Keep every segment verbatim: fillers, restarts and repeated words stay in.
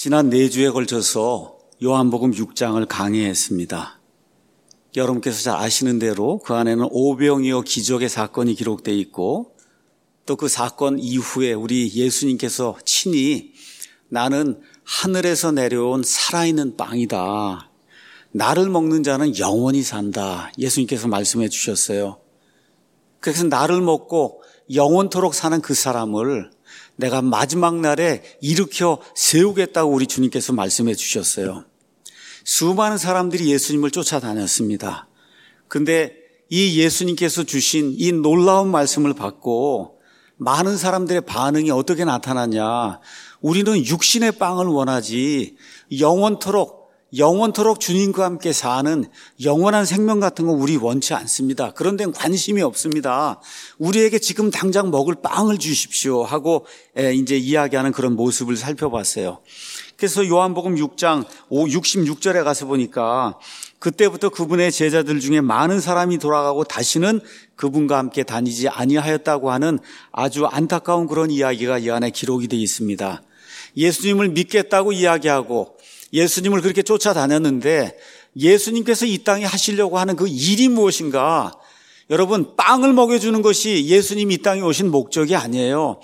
지난 네 주에 걸쳐서 요한복음 육 장을 강의했습니다. 여러분께서 잘 아시는 대로 그 안에는 오병이어 기적의 사건이 기록되어 있고 또 그 사건 이후에 우리 예수님께서 친히 나는 하늘에서 내려온 살아있는 빵이다. 나를 먹는 자는 영원히 산다. 예수님께서 말씀해 주셨어요. 그래서 나를 먹고 영원토록 사는 그 사람을 내가 마지막 날에 일으켜 세우겠다고 우리 주님께서 말씀해 주셨어요. 수많은 사람들이 예수님을 쫓아다녔습니다. 근데 이 예수님께서 주신 이 놀라운 말씀을 받고 많은 사람들의 반응이 어떻게 나타나냐. 우리는 육신의 빵을 원하지 영원토록 영원토록 주님과 함께 사는 영원한 생명 같은 거 우리 원치 않습니다. 그런 데는 관심이 없습니다. 우리에게 지금 당장 먹을 빵을 주십시오 하고 이제 이야기하는 그런 모습을 살펴봤어요. 그래서 요한복음 육 장 육십육 절에 가서 보니까 그때부터 그분의 제자들 중에 많은 사람이 돌아가고 다시는 그분과 함께 다니지 아니하였다고 하는 아주 안타까운 그런 이야기가 이 안에 기록이 되어 있습니다. 예수님을 믿겠다고 이야기하고 예수님을 그렇게 쫓아다녔는데 예수님께서 이 땅에 하시려고 하는 그 일이 무엇인가? 여러분, 빵을 먹여주는 것이 예수님이 이 땅에 오신 목적이 아니에요.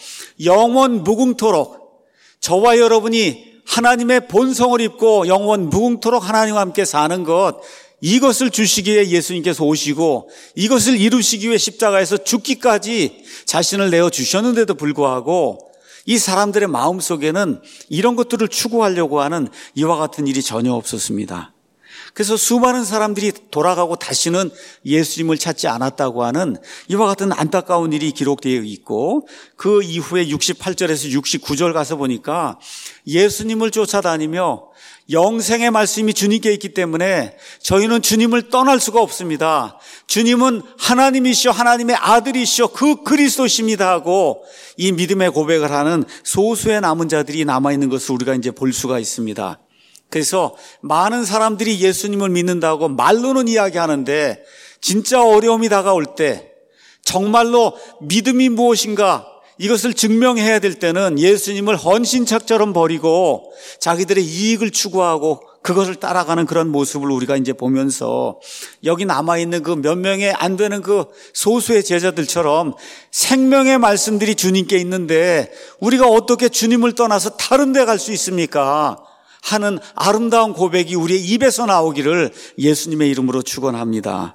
영원 무궁토록 저와 여러분이 하나님의 본성을 입고 영원 무궁토록 하나님과 함께 사는 것, 이것을 주시기에 예수님께서 오시고 이것을 이루시기 위해 십자가에서 죽기까지 자신을 내어주셨는데도 불구하고 이 사람들의 마음속에는 이런 것들을 추구하려고 하는 이와 같은 일이 전혀 없었습니다. 그래서 수많은 사람들이 돌아가고 다시는 예수님을 찾지 않았다고 하는 이와 같은 안타까운 일이 기록되어 있고 그 이후에 육십팔 절에서 육십구 절 가서 보니까 예수님을 쫓아다니며 영생의 말씀이 주님께 있기 때문에 저희는 주님을 떠날 수가 없습니다. 주님은 하나님이시오 하나님의 아들이시오 그 그리스도십니다 하고 이 믿음의 고백을 하는 소수의 남은 자들이 남아있는 것을 우리가 이제 볼 수가 있습니다. 그래서 많은 사람들이 예수님을 믿는다고 말로는 이야기하는데 진짜 어려움이 다가올 때 정말로 믿음이 무엇인가 이것을 증명해야 될 때는 예수님을 헌신책처럼 버리고 자기들의 이익을 추구하고 그것을 따라가는 그런 모습을 우리가 이제 보면서 여기 남아있는 그 몇 명의 안 되는 그 소수의 제자들처럼 생명의 말씀들이 주님께 있는데 우리가 어떻게 주님을 떠나서 다른 데 갈 수 있습니까? 하는 아름다운 고백이 우리의 입에서 나오기를 예수님의 이름으로 축원합니다.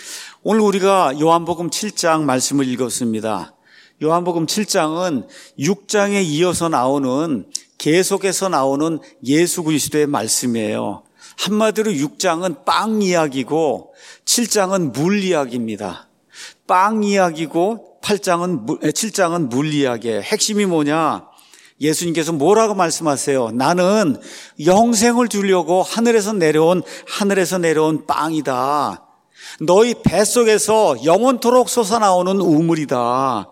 오늘 우리가 요한복음 칠 장 말씀을 읽었습니다. 요한복음 칠 장은 육 장에 이어서 나오는 계속해서 나오는 예수 그리스도의 말씀이에요. 한마디로 육 장은 빵 이야기고 칠 장은 물 이야기입니다. 빵 이야기고 팔 장은 칠 장은 물 이야기예요. 핵심이 뭐냐? 예수님께서 뭐라고 말씀하세요? 나는 영생을 주려고 하늘에서 내려온 하늘에서 내려온 빵이다. 너희 뱃속에서 영원토록 솟아나오는 우물이다.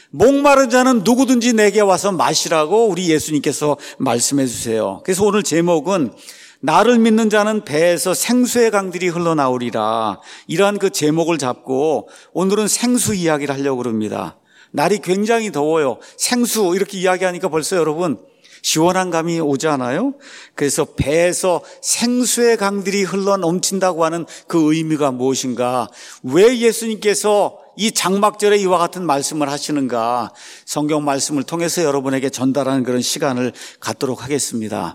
목마른 자는 누구든지 내게 와서 마시라고 우리 예수님께서 말씀해 주세요. 그래서 오늘 제목은 나를 믿는 자는 배에서 생수의 강들이 흘러나오리라. 이러한 그 제목을 잡고 오늘은 생수 이야기를 하려고 합니다. 날이 굉장히 더워요. 생수 이렇게 이야기하니까 벌써 여러분 시원한 감이 오지 않아요? 그래서 배에서 생수의 강들이 흘러 넘친다고 하는 그 의미가 무엇인가? 왜 예수님께서 이 장막절에 이와 같은 말씀을 하시는가? 성경 말씀을 통해서 여러분에게 전달하는 그런 시간을 갖도록 하겠습니다.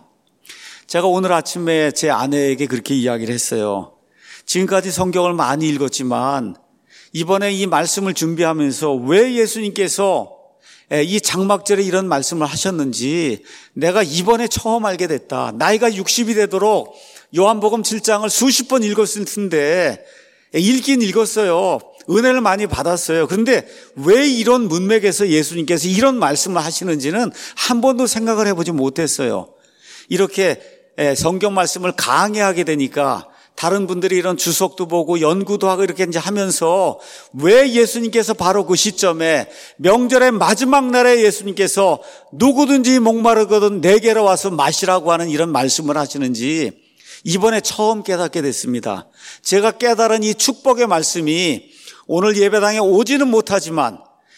제가 오늘 아침에 제 아내에게 그렇게 이야기를 했어요. 지금까지 성경을 많이 읽었지만 이번에 이 말씀을 준비하면서 왜 예수님께서 이 장막절에 이런 말씀을 하셨는지 내가 이번에 처음 알게 됐다. 나이가 육십이 되도록 요한복음 칠 장을 수십 번 읽었을 텐데 읽긴 읽었어요. 은혜를 많이 받았어요. 그런데 왜 이런 문맥에서 예수님께서 이런 말씀을 하시는지는 한 번도 생각을 해보지 못했어요. 이렇게 성경 말씀을 강해하게 되니까 다른 분들이 이런 주석도 보고 연구도 하고 이렇게 이제 하면서 왜 예수님께서 바로 그 시점에 명절의 마지막 날에 예수님께서 누구든지 목마르거든 내게로 와서 마시라고 하는 이런 말씀을 하시는지 이번에 처음 깨닫게 됐습니다. 제가 깨달은 이 축복의 말씀이 오늘 예배당에 오지는 못하지만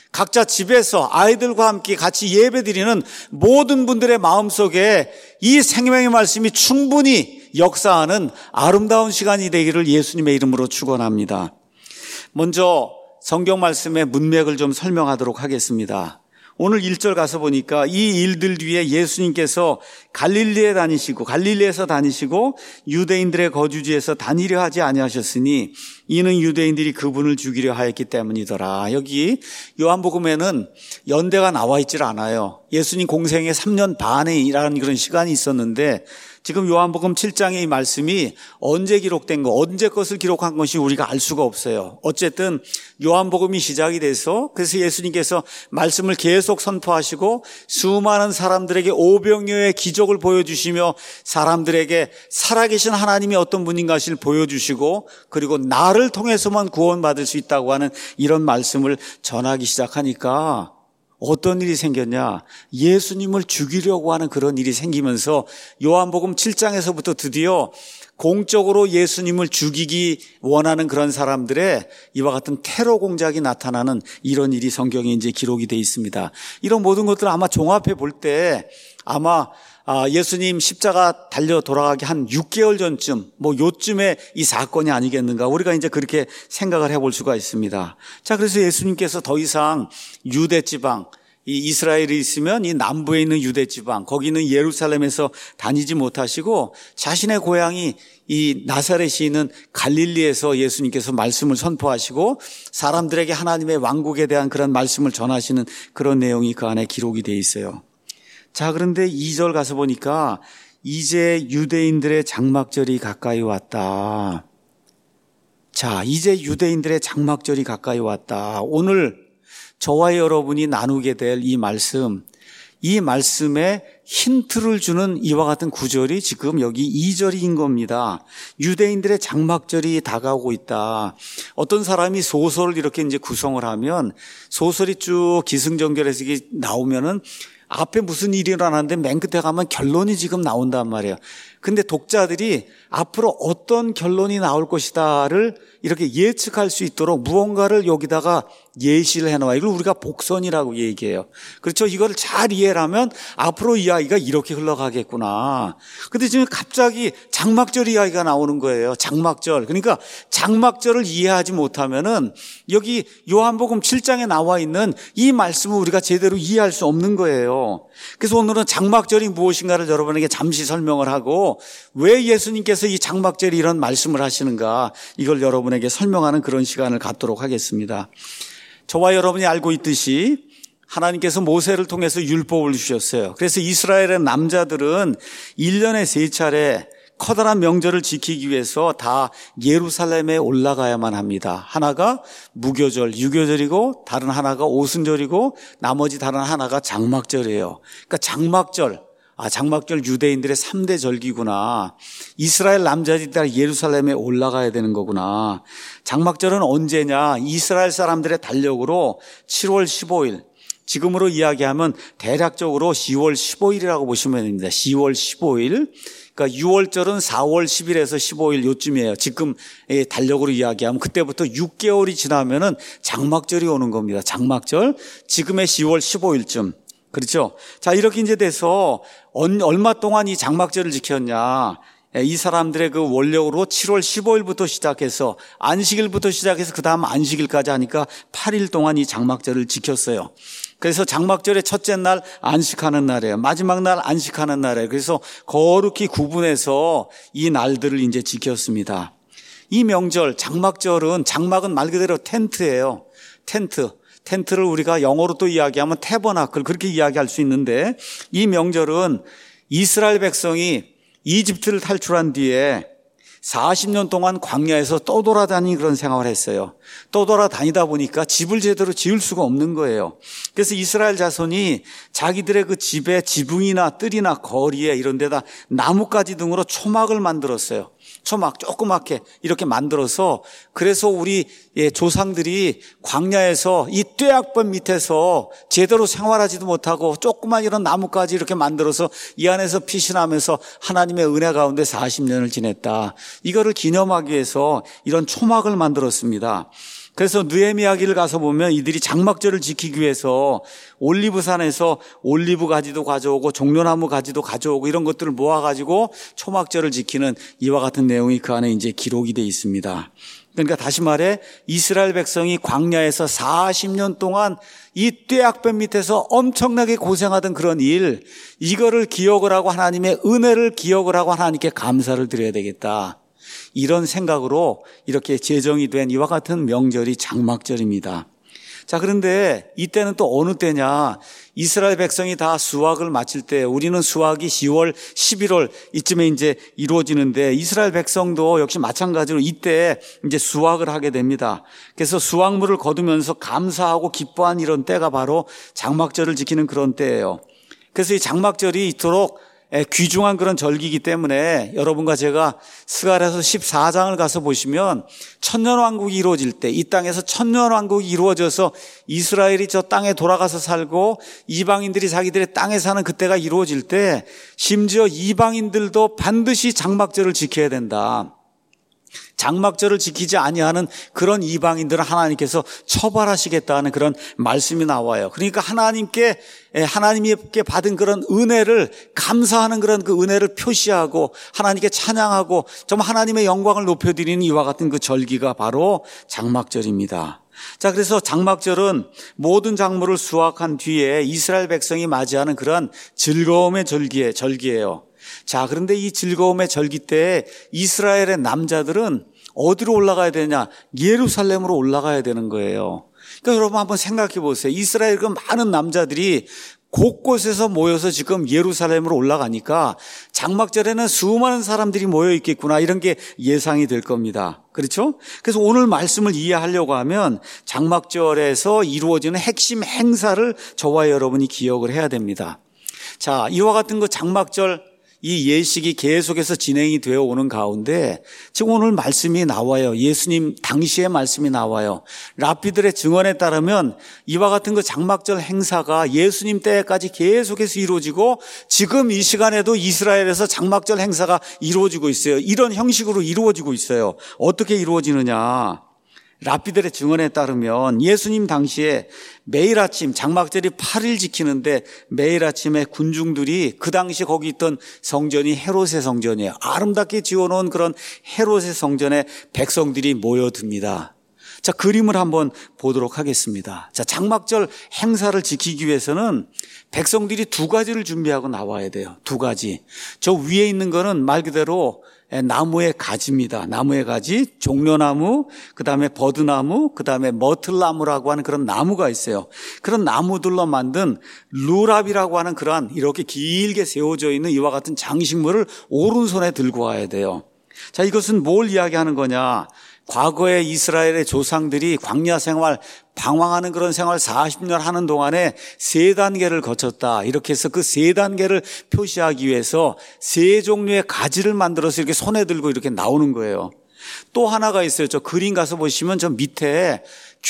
각자 집에서 아이들과 함께 같이 예배드리는 모든 분들의 마음속에 이 생명의 말씀이 충분히 역사하는 아름다운 시간이 되기를 예수님의 이름으로 축원합니다. 먼저 성경 말씀의 문맥을 좀 설명하도록 하겠습니다. 오늘 일 절 가서 보니까 이 일들 뒤에 예수님께서 갈릴리에 다니시고 갈릴리에서 다니시고 유대인들의 거주지에서 다니려 하지 아니하셨으니 이는 유대인들이 그분을 죽이려 하였기 때문이더라. 여기 요한복음에는 연대가 나와 있질 않아요. 예수님 공생의 삼 년 반에 일하는 그런 시간이 있었는데 지금 요한복음 칠 장의 이 말씀이 언제 기록된 거, 언제 것을 기록한 것이 우리가 알 수가 없어요. 어쨌든 요한복음이 시작이 돼서 그래서 예수님께서 말씀을 계속 선포하시고 수많은 사람들에게 오병이어의 기적을 보여주시며 사람들에게 살아계신 하나님이 어떤 분인가를 보여주시고 그리고 나를 통해서만 구원받을 수 있다고 하는 이런 말씀을 전하기 시작하니까 어떤 일이 생겼냐? 예수님을 죽이려고 하는 그런 일이 생기면서 요한복음 칠 장에서부터 드디어 공적으로 예수님을 죽이기 원하는 그런 사람들의 이와 같은 테러 공작이 나타나는 이런 일이 성경에 이제 기록이 되어 있습니다. 이런 모든 것들을 아마 종합해 볼 때 아마 예수님 십자가 달려 돌아가기 한 육 개월 전쯤 뭐 요쯤에 이 사건이 아니겠는가 우리가 이제 그렇게 생각을 해볼 수가 있습니다. 자, 그래서 예수님께서 더 이상 유대 지방 이 이스라엘이 있으면 이 남부에 있는 유대 지방 거기는 예루살렘에서 다니지 못하시고 자신의 고향이 이 나사렛이 있는 갈릴리에서 예수님께서 말씀을 선포하시고 사람들에게 하나님의 왕국에 대한 그런 말씀을 전하시는 그런 내용이 그 안에 기록이 되어 있어요. 자, 그런데 이 절 가서 보니까 이제 유대인들의 장막절이 가까이 왔다. 자, 이제 유대인들의 장막절이 가까이 왔다. 오늘 저와 여러분이 나누게 될 이 말씀, 이 말씀에 힌트를 주는 이와 같은 구절이 지금 여기 이 절인 겁니다. 유대인들의 장막절이 다가오고 있다. 어떤 사람이 소설을 이렇게 이제 구성을 하면 소설이 쭉 기승전결해서 나오면은 앞에 무슨 일이 일어나는데 맨 끝에 가면 결론이 지금 나온단 말이에요. 근데 독자들이 앞으로 어떤 결론이 나올 것이다를 이렇게 예측할 수 있도록 무언가를 여기다가 예시를 해놔요. 이걸 우리가 복선이라고 얘기해요. 그렇죠? 이걸 잘 이해를 하면 앞으로 이야기가 이렇게 흘러가겠구나. 근데 지금 갑자기 장막절 이야기가 나오는 거예요. 장막절. 그러니까 장막절을 이해하지 못하면은 여기 요한복음 칠 장에 나와 있는 이 말씀을 우리가 제대로 이해할 수 없는 거예요. 그래서 오늘은 장막절이 무엇인가를 여러분에게 잠시 설명을 하고 왜 예수님께서 이 장막절에 이런 말씀을 하시는가 이걸 여러분에게 설명하는 그런 시간을 갖도록 하겠습니다. 저와 여러분이 알고 있듯이 하나님께서 모세를 통해서 율법을 주셨어요. 그래서 이스라엘의 남자들은 일 년에 세 차례 커다란 명절을 지키기 위해서 다 예루살렘에 올라가야만 합니다. 하나가 무교절, 유교절이고 다른 하나가 오순절이고 나머지 다른 하나가 장막절이에요. 그러니까 장막절, 아 장막절 유대인들의 삼 대 절기구나. 이스라엘 남자들이 다 예루살렘에 올라가야 되는 거구나. 장막절은 언제냐? 이스라엘 사람들의 달력으로 칠월 십오일, 지금으로 이야기하면 대략적으로 시월 십오일이라고 보시면 됩니다. 시월 십오일. 그러니까 유월절은 사월 십일에서 십오일 요쯤이에요. 지금 달력으로 이야기하면 그때부터 육 개월이 지나면은 장막절이 오는 겁니다. 장막절. 지금의 시월 십오일쯤. 그렇죠? 자, 이렇게 이제 돼서 얼마 동안 이 장막절을 지켰냐? 이 사람들의 그 원력으로 칠월 십오일부터 시작해서 안식일부터 시작해서 그 다음 안식일까지 하니까 팔 일 동안 이 장막절을 지켰어요. 그래서 장막절의 첫째 날 안식하는 날이에요. 마지막 날 안식하는 날이에요. 그래서 거룩히 구분해서 이 날들을 이제 지켰습니다. 이 명절, 장막절은, 장막은 말 그대로 텐트예요. 텐트. 텐트를 우리가 영어로 또 이야기하면 태버나클, 그렇게 이야기할 수 있는데 이 명절은 이스라엘 백성이 이집트를 탈출한 뒤에 사십 년 동안 광야에서 떠돌아다니는 그런 생활을 했어요. 떠돌아다니다 보니까 집을 제대로 지을 수가 없는 거예요. 그래서 이스라엘 자손이 자기들의 그 집에 지붕이나 뜰이나 거리에 이런 데다 나뭇가지 등으로 초막을 만들었어요. 초막 조그맣게 이렇게 만들어서 그래서 우리 조상들이 광야에서 이 뙤약볕 밑에서 제대로 생활하지도 못하고 조그만 이런 나뭇가지 이렇게 만들어서 이 안에서 피신하면서 하나님의 은혜 가운데 사십 년을 지냈다. 이거를 기념하기 위해서 이런 초막을 만들었습니다. 그래서 느헤미야기를 가서 보면 이들이 장막절을 지키기 위해서 올리브산에서 올리브 가지도 가져오고 종려나무 가지도 가져오고 이런 것들을 모아가지고 초막절을 지키는 이와 같은 내용이 그 안에 이제 기록이 되어 있습니다. 그러니까 다시 말해 이스라엘 백성이 광야에서 사십 년 동안 이 떼약볕 밑에서 엄청나게 고생하던 그런 일, 이거를 기억을 하고 하나님의 은혜를 기억을 하고 하나님께 감사를 드려야 되겠다. 이런 생각으로 이렇게 제정이 된 이와 같은 명절이 장막절입니다. 자, 그런데 이때는 또 어느 때냐? 이스라엘 백성이 다 수확을 마칠 때, 우리는 수확이 시월, 십일월 이쯤에 이제 이루어지는데 이스라엘 백성도 역시 마찬가지로 이때 이제 수확을 하게 됩니다. 그래서 수확물을 거두면서 감사하고 기뻐한 이런 때가 바로 장막절을 지키는 그런 때예요. 그래서 이 장막절이 이토록 귀중한 그런 절기이기 때문에 여러분과 제가 스가랴서 십사 장을 가서 보시면 천년왕국이 이루어질 때, 이 땅에서 천년왕국이 이루어져서 이스라엘이 저 땅에 돌아가서 살고 이방인들이 자기들의 땅에 사는 그때가 이루어질 때 심지어 이방인들도 반드시 장막절을 지켜야 된다. 장막절을 지키지 아니하는 그런 이방인들은 하나님께서 처벌하시겠다는 그런 말씀이 나와요. 그러니까 하나님께 하나님께 받은 그런 은혜를 감사하는 그런 그 은혜를 표시하고 하나님께 찬양하고 정말 하나님의 영광을 높여드리는 이와 같은 그 절기가 바로 장막절입니다. 자, 그래서 장막절은 모든 작물을 수확한 뒤에 이스라엘 백성이 맞이하는 그런 즐거움의 절기에, 절기예요. 자, 그런데 이 즐거움의 절기 때 이스라엘의 남자들은 어디로 올라가야 되냐? 예루살렘으로 올라가야 되는 거예요. 그러니까 여러분 한번 생각해 보세요. 이스라엘 그 많은 남자들이 곳곳에서 모여서 지금 예루살렘으로 올라가니까 장막절에는 수많은 사람들이 모여 있겠구나, 이런 게 예상이 될 겁니다. 그렇죠? 그래서 오늘 말씀을 이해하려고 하면 장막절에서 이루어지는 핵심 행사를 저와 여러분이 기억을 해야 됩니다. 자, 이와 같은 그 장막절 이 예식이 계속해서 진행이 되어 오는 가운데 지금 오늘 말씀이 나와요. 예수님 당시의 말씀이 나와요. 랍비들의 증언에 따르면 이와 같은 그 장막절 행사가 예수님 때까지 계속해서 이루어지고 지금 이 시간에도 이스라엘에서 장막절 행사가 이루어지고 있어요. 이런 형식으로 이루어지고 있어요. 어떻게 이루어지느냐? 랍비들의 증언에 따르면 예수님 당시에 매일 아침 장막절이 팔 일 지키는데 매일 아침에 군중들이, 그 당시 거기 있던 성전이 헤롯의 성전이에요. 아름답게 지어놓은 그런 헤롯의 성전에 백성들이 모여듭니다. 자, 그림을 한번 보도록 하겠습니다. 자, 장막절 행사를 지키기 위해서는 백성들이 두 가지를 준비하고 나와야 돼요. 두 가지. 저 위에 있는 거는 말 그대로 나무의 가지입니다. 나무의 가지, 종려나무, 그 다음에 버드나무, 그 다음에 머틀나무라고 하는 그런 나무가 있어요. 그런 나무들로 만든 루랍이라고 하는 그러한 이렇게 길게 세워져 있는 이와 같은 장식물을 오른손에 들고 와야 돼요. 자, 이것은 뭘 이야기하는 거냐? 과거에 이스라엘의 조상들이 광야 생활, 방황하는 그런 생활 사십 년 하는 동안에 세 단계를 거쳤다. 이렇게 해서 그 세 단계를 표시하기 위해서 세 종류의 가지를 만들어서 이렇게 손에 들고 이렇게 나오는 거예요. 또 하나가 있어요. 저 그림 가서 보시면 저 밑에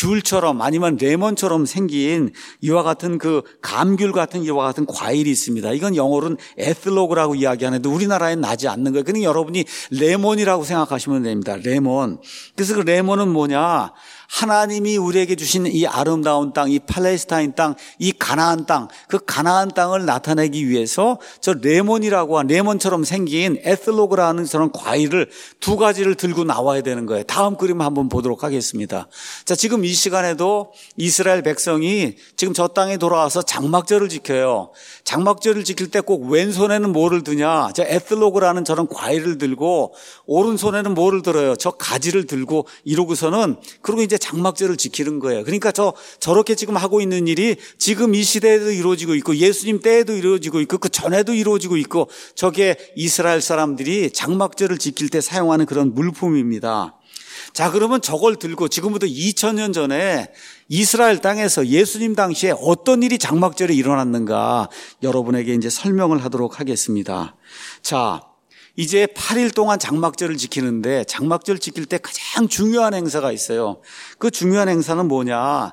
귤처럼 아니면 레몬처럼 생긴 이와 같은 그 감귤 같은 이와 같은 과일이 있습니다. 이건 영어로는 에슬로그라고 이야기하는데 우리나라엔 나지 않는 거예요. 그러니까 여러분이 레몬이라고 생각하시면 됩니다. 레몬. 그래서 그 레몬은 뭐냐? 하나님이 우리에게 주신 이 아름다운 땅, 이 팔레스타인 땅, 이 가나안 땅, 그 가나안 땅을 나타내기 위해서 저 레몬이라고 한 레몬처럼 생긴 에슬로그라는 저런 과일을 두 가지를 들고 나와야 되는 거예요. 다음 그림 한번 보도록 하겠습니다. 자, 지금 이 시간에도 이스라엘 백성이 지금 저 땅에 돌아와서 장막절을 지켜요. 장막절을 지킬 때 꼭 왼손에는 뭐를 드냐? 저 에슬로그라는 저런 과일을 들고 오른손에는 뭐를 들어요? 저 가지를 들고 이러고서는 그리고 이제 장막절을 지키는 거예요. 그러니까 저 저렇게 지금 하고 있는 일이 지금 이 시대에도 이루어지고 있고 예수님 때에도 이루어지고 있고 그 전에도 이루어지고 있고 저게 이스라엘 사람들이 장막절을 지킬 때 사용하는 그런 물품입니다. 자, 그러면 저걸 들고 지금부터 이천 년 전에 이스라엘 땅에서 예수님 당시에 어떤 일이 장막절에 일어났는가 여러분에게 이제 설명을 하도록 하겠습니다. 자, 이제 팔 일 동안 장막절을 지키는데 장막절 지킬 때 가장 중요한 행사가 있어요. 그 중요한 행사는 뭐냐?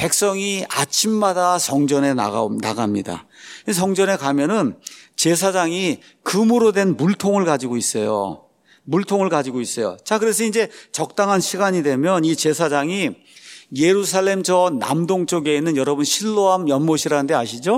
백성이 아침마다 성전에 나가, 나갑니다. 성전에 가면은 제사장이 금으로 된 물통을 가지고 있어요. 물통을 가지고 있어요. 자, 그래서 이제 적당한 시간이 되면 이 제사장이 예루살렘 저 남동쪽에 있는 여러분 실로암 연못이라는 데 아시죠?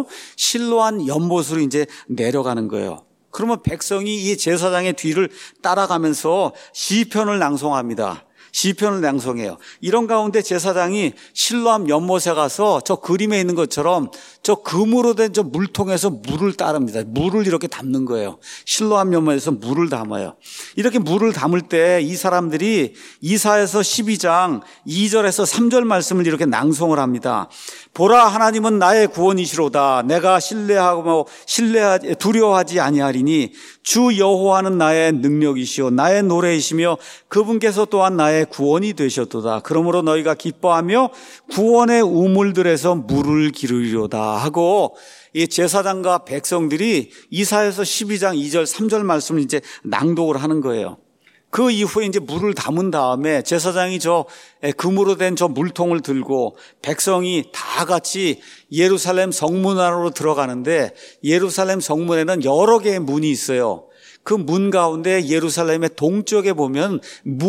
실로암 연못으로 이제 내려가는 거예요. 그러면 백성이 이 제사장의 뒤를 따라가면서 시편을 낭송합니다. 시편을 낭송해요. 이런 가운데 제사장이 실로암 연못에 가서 저 그림에 있는 것처럼 저 금으로 된 저 물통에서 물을 따릅니다. 물을 이렇게 담는 거예요. 실로암 연못에서 물을 담아요. 이렇게 물을 담을 때 이 사람들이 이사야서 십이 장 이 절에서 삼 절 말씀을 이렇게 낭송을 합니다. 보라, 하나님은 나의 구원이시로다. 내가 신뢰하고 신뢰하지 두려워하지 아니하리니 주 여호와는 나의 능력이시오 나의 노래이시며 그분께서 또한 나의 구원이 되셨도다. 그러므로 너희가 기뻐하며 구원의 우물들에서 물을 기르리로다 하고 이 제사장과 백성들이 이사야서 십이 장 이 절 삼 절 말씀을 이제 낭독을 하는 거예요. 그 이후에 이제 물을 담은 다음에 제사장이 저 금으로 된 저 물통을 들고 백성이 다 같이 예루살렘 성문 안으로 들어가는데 예루살렘 성문에는 여러 개의 문이 있어요. 그 문 가운데 예루살렘의 동쪽에 보면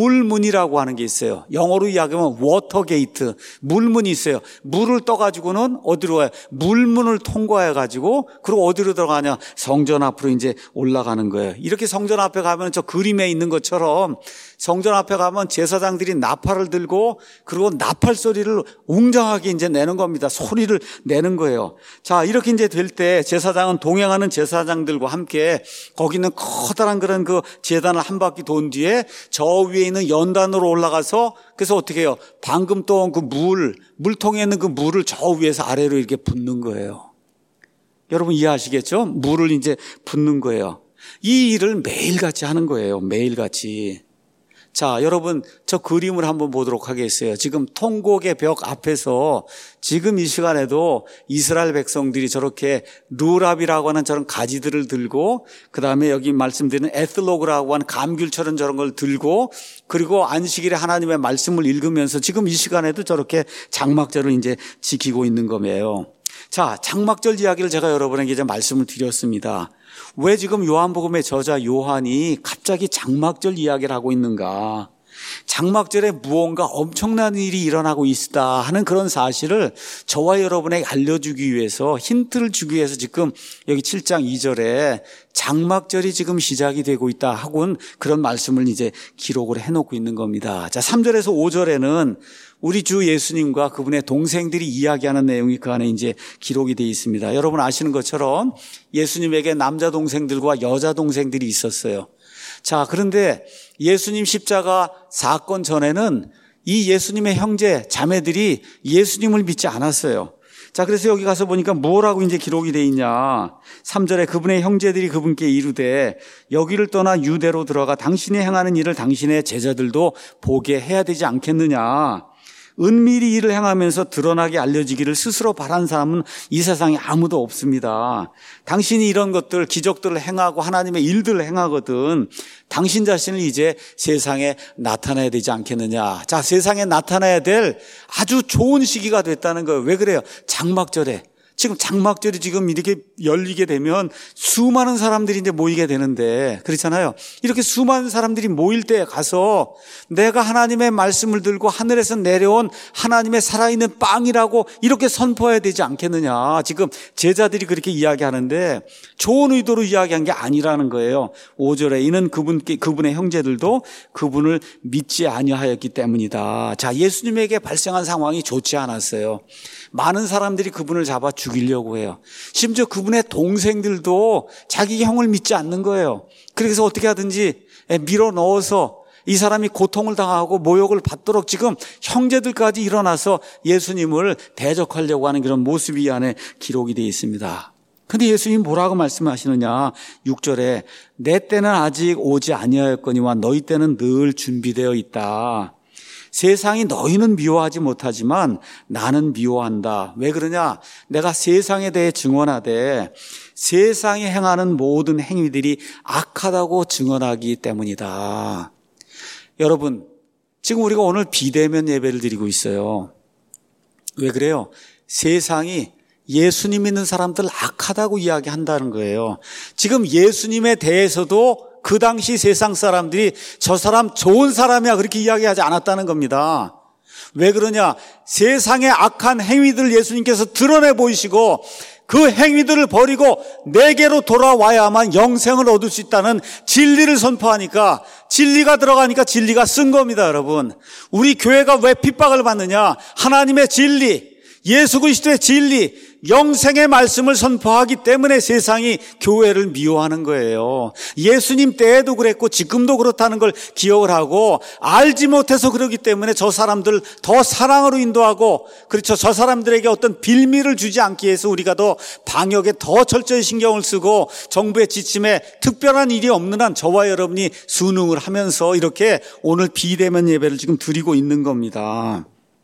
물문이라고 하는 게 있어요. 영어로 이야기하면 워터게이트, 물문이 있어요. 물을 떠가지고는 어디로 가요? 물문을 통과해가지고 그리고 어디로 들어가냐? 성전 앞으로 이제 올라가는 거예요. 이렇게 성전 앞에 가면 저 그림에 있는 것처럼 성전 앞에 가면 제사장들이 나팔을 들고 그리고 나팔 소리를 웅장하게 이제 내는 겁니다. 소리를 내는 거예요. 자, 이렇게 이제 될 때 제사장은 동행하는 제사장들과 함께 거기는 커다란 그런 그 제단을 한 바퀴 돈 뒤에 저 위에 있는 연단으로 올라가서 그래서 어떻게 해요? 방금 떠온 그 물, 물통에 있는 그 물을 저 위에서 아래로 이렇게 붓는 거예요. 여러분 이해하시겠죠? 물을 이제 붓는 거예요. 이 일을 매일같이 하는 거예요. 매일같이. 자, 여러분 저 그림을 한번 보도록 하겠어요. 지금 통곡의 벽 앞에서 지금 이 시간에도 이스라엘 백성들이 저렇게 루랍이라고 하는 저런 가지들을 들고 그다음에 여기 말씀드리는 에슬로그라고 하는 감귤처럼 저런 걸 들고 그리고 안식일에 하나님의 말씀을 읽으면서 지금 이 시간에도 저렇게 장막절을 이제 지키고 있는 거예요. 자, 장막절 이야기를 제가 여러분에게 이제 말씀을 드렸습니다. 왜 지금 요한복음의 저자 요한이 갑자기 장막절 이야기를 하고 있는가? 장막절에 무언가 엄청난 일이 일어나고 있다 하는 그런 사실을 저와 여러분에게 알려주기 위해서 힌트를 주기 위해서 지금 여기 칠 장 이 절에 장막절이 지금 시작이 되고 있다 하고는 그런 말씀을 이제 기록을 해놓고 있는 겁니다. 자, 삼 절에서 오 절에는 우리 주 예수님과 그분의 동생들이 이야기하는 내용이 그 안에 이제 기록이 되어 있습니다. 여러분 아시는 것처럼 예수님에게 남자 동생들과 여자 동생들이 있었어요. 자, 그런데 예수님 십자가 사건 전에는 이 예수님의 형제, 자매들이 예수님을 믿지 않았어요. 자, 그래서 여기 가서 보니까 뭐라고 이제 기록이 되어 있냐. 삼 절에 그분의 형제들이 그분께 이르되 여기를 떠나 유대로 들어가 당신이 행하는 일을 당신의 제자들도 보게 해야 되지 않겠느냐. 은밀히 일을 행하면서 드러나게 알려지기를 스스로 바란 사람은 이 세상에 아무도 없습니다. 당신이 이런 것들, 기적들을 행하고 하나님의 일들을 행하거든 당신 자신을 이제 세상에 나타내야 되지 않겠느냐. 자, 세상에 나타나야 될 아주 좋은 시기가 됐다는 거예요. 왜 그래요? 장막절에. 지금 장막절이 지금 이렇게 열리게 되면 수많은 사람들이 이제 모이게 되는데 그렇잖아요. 이렇게 수많은 사람들이 모일 때 가서 내가 하나님의 말씀을 들고 하늘에서 내려온 하나님의 살아있는 빵이라고 이렇게 선포해야 되지 않겠느냐. 지금 제자들이 그렇게 이야기하는데 좋은 의도로 이야기한 게 아니라는 거예요. 오 절에 이는 그분께, 그분의 형제들도 그분을 믿지 아니하였기 때문이다. 자, 예수님에게 발생한 상황이 좋지 않았어요. 많은 사람들이 그분을 잡아 죽이려고 해요. 심지어 그분의 동생들도 자기 형을 믿지 않는 거예요. 그래서 어떻게 하든지 밀어 넣어서 이 사람이 고통을 당하고 모욕을 받도록 지금 형제들까지 일어나서 예수님을 대적하려고 하는 그런 모습이 이 안에 기록이 되어 있습니다. 근데 예수님 뭐라고 말씀하시느냐. 육 절에 내 때는 아직 오지 아니하였거니와 너희 때는 늘 준비되어 있다. 세상이 너희는 미워하지 못하지만 나는 미워한다. 왜 그러냐? 내가 세상에 대해 증언하되 세상이 행하는 모든 행위들이 악하다고 증언하기 때문이다. 여러분, 지금 우리가 오늘 비대면 예배를 드리고 있어요. 왜 그래요? 세상이 예수님 믿는 사람들 악하다고 이야기한다는 거예요. 지금 예수님에 대해서도 그 당시 세상 사람들이 저 사람 좋은 사람이야 그렇게 이야기하지 않았다는 겁니다. 왜 그러냐? 세상의 악한 행위들을 예수님께서 드러내 보이시고 그 행위들을 버리고 내게로 돌아와야만 영생을 얻을 수 있다는 진리를 선포하니까, 진리가 들어가니까 진리가 쓴 겁니다, 여러분. 우리 교회가 왜 핍박을 받느냐? 하나님의 진리, 예수 그리스도의 진리, 영생의 말씀을 선포하기 때문에 세상이 교회를 미워하는 거예요. 예수님 때에도 그랬고 지금도 그렇다는 걸 기억을 하고, 알지 못해서 그러기 때문에 저 사람들 더 사랑으로 인도하고, 그렇죠, 저 사람들에게 어떤 빌미를 주지 않기 위해서 우리가 더 방역에 더 철저히 신경을 쓰고, 정부의 지침에 특별한 일이 없는 한 저와 여러분이 순응을 하면서 이렇게 오늘 비대면 예배를 지금 드리고 있는 겁니다.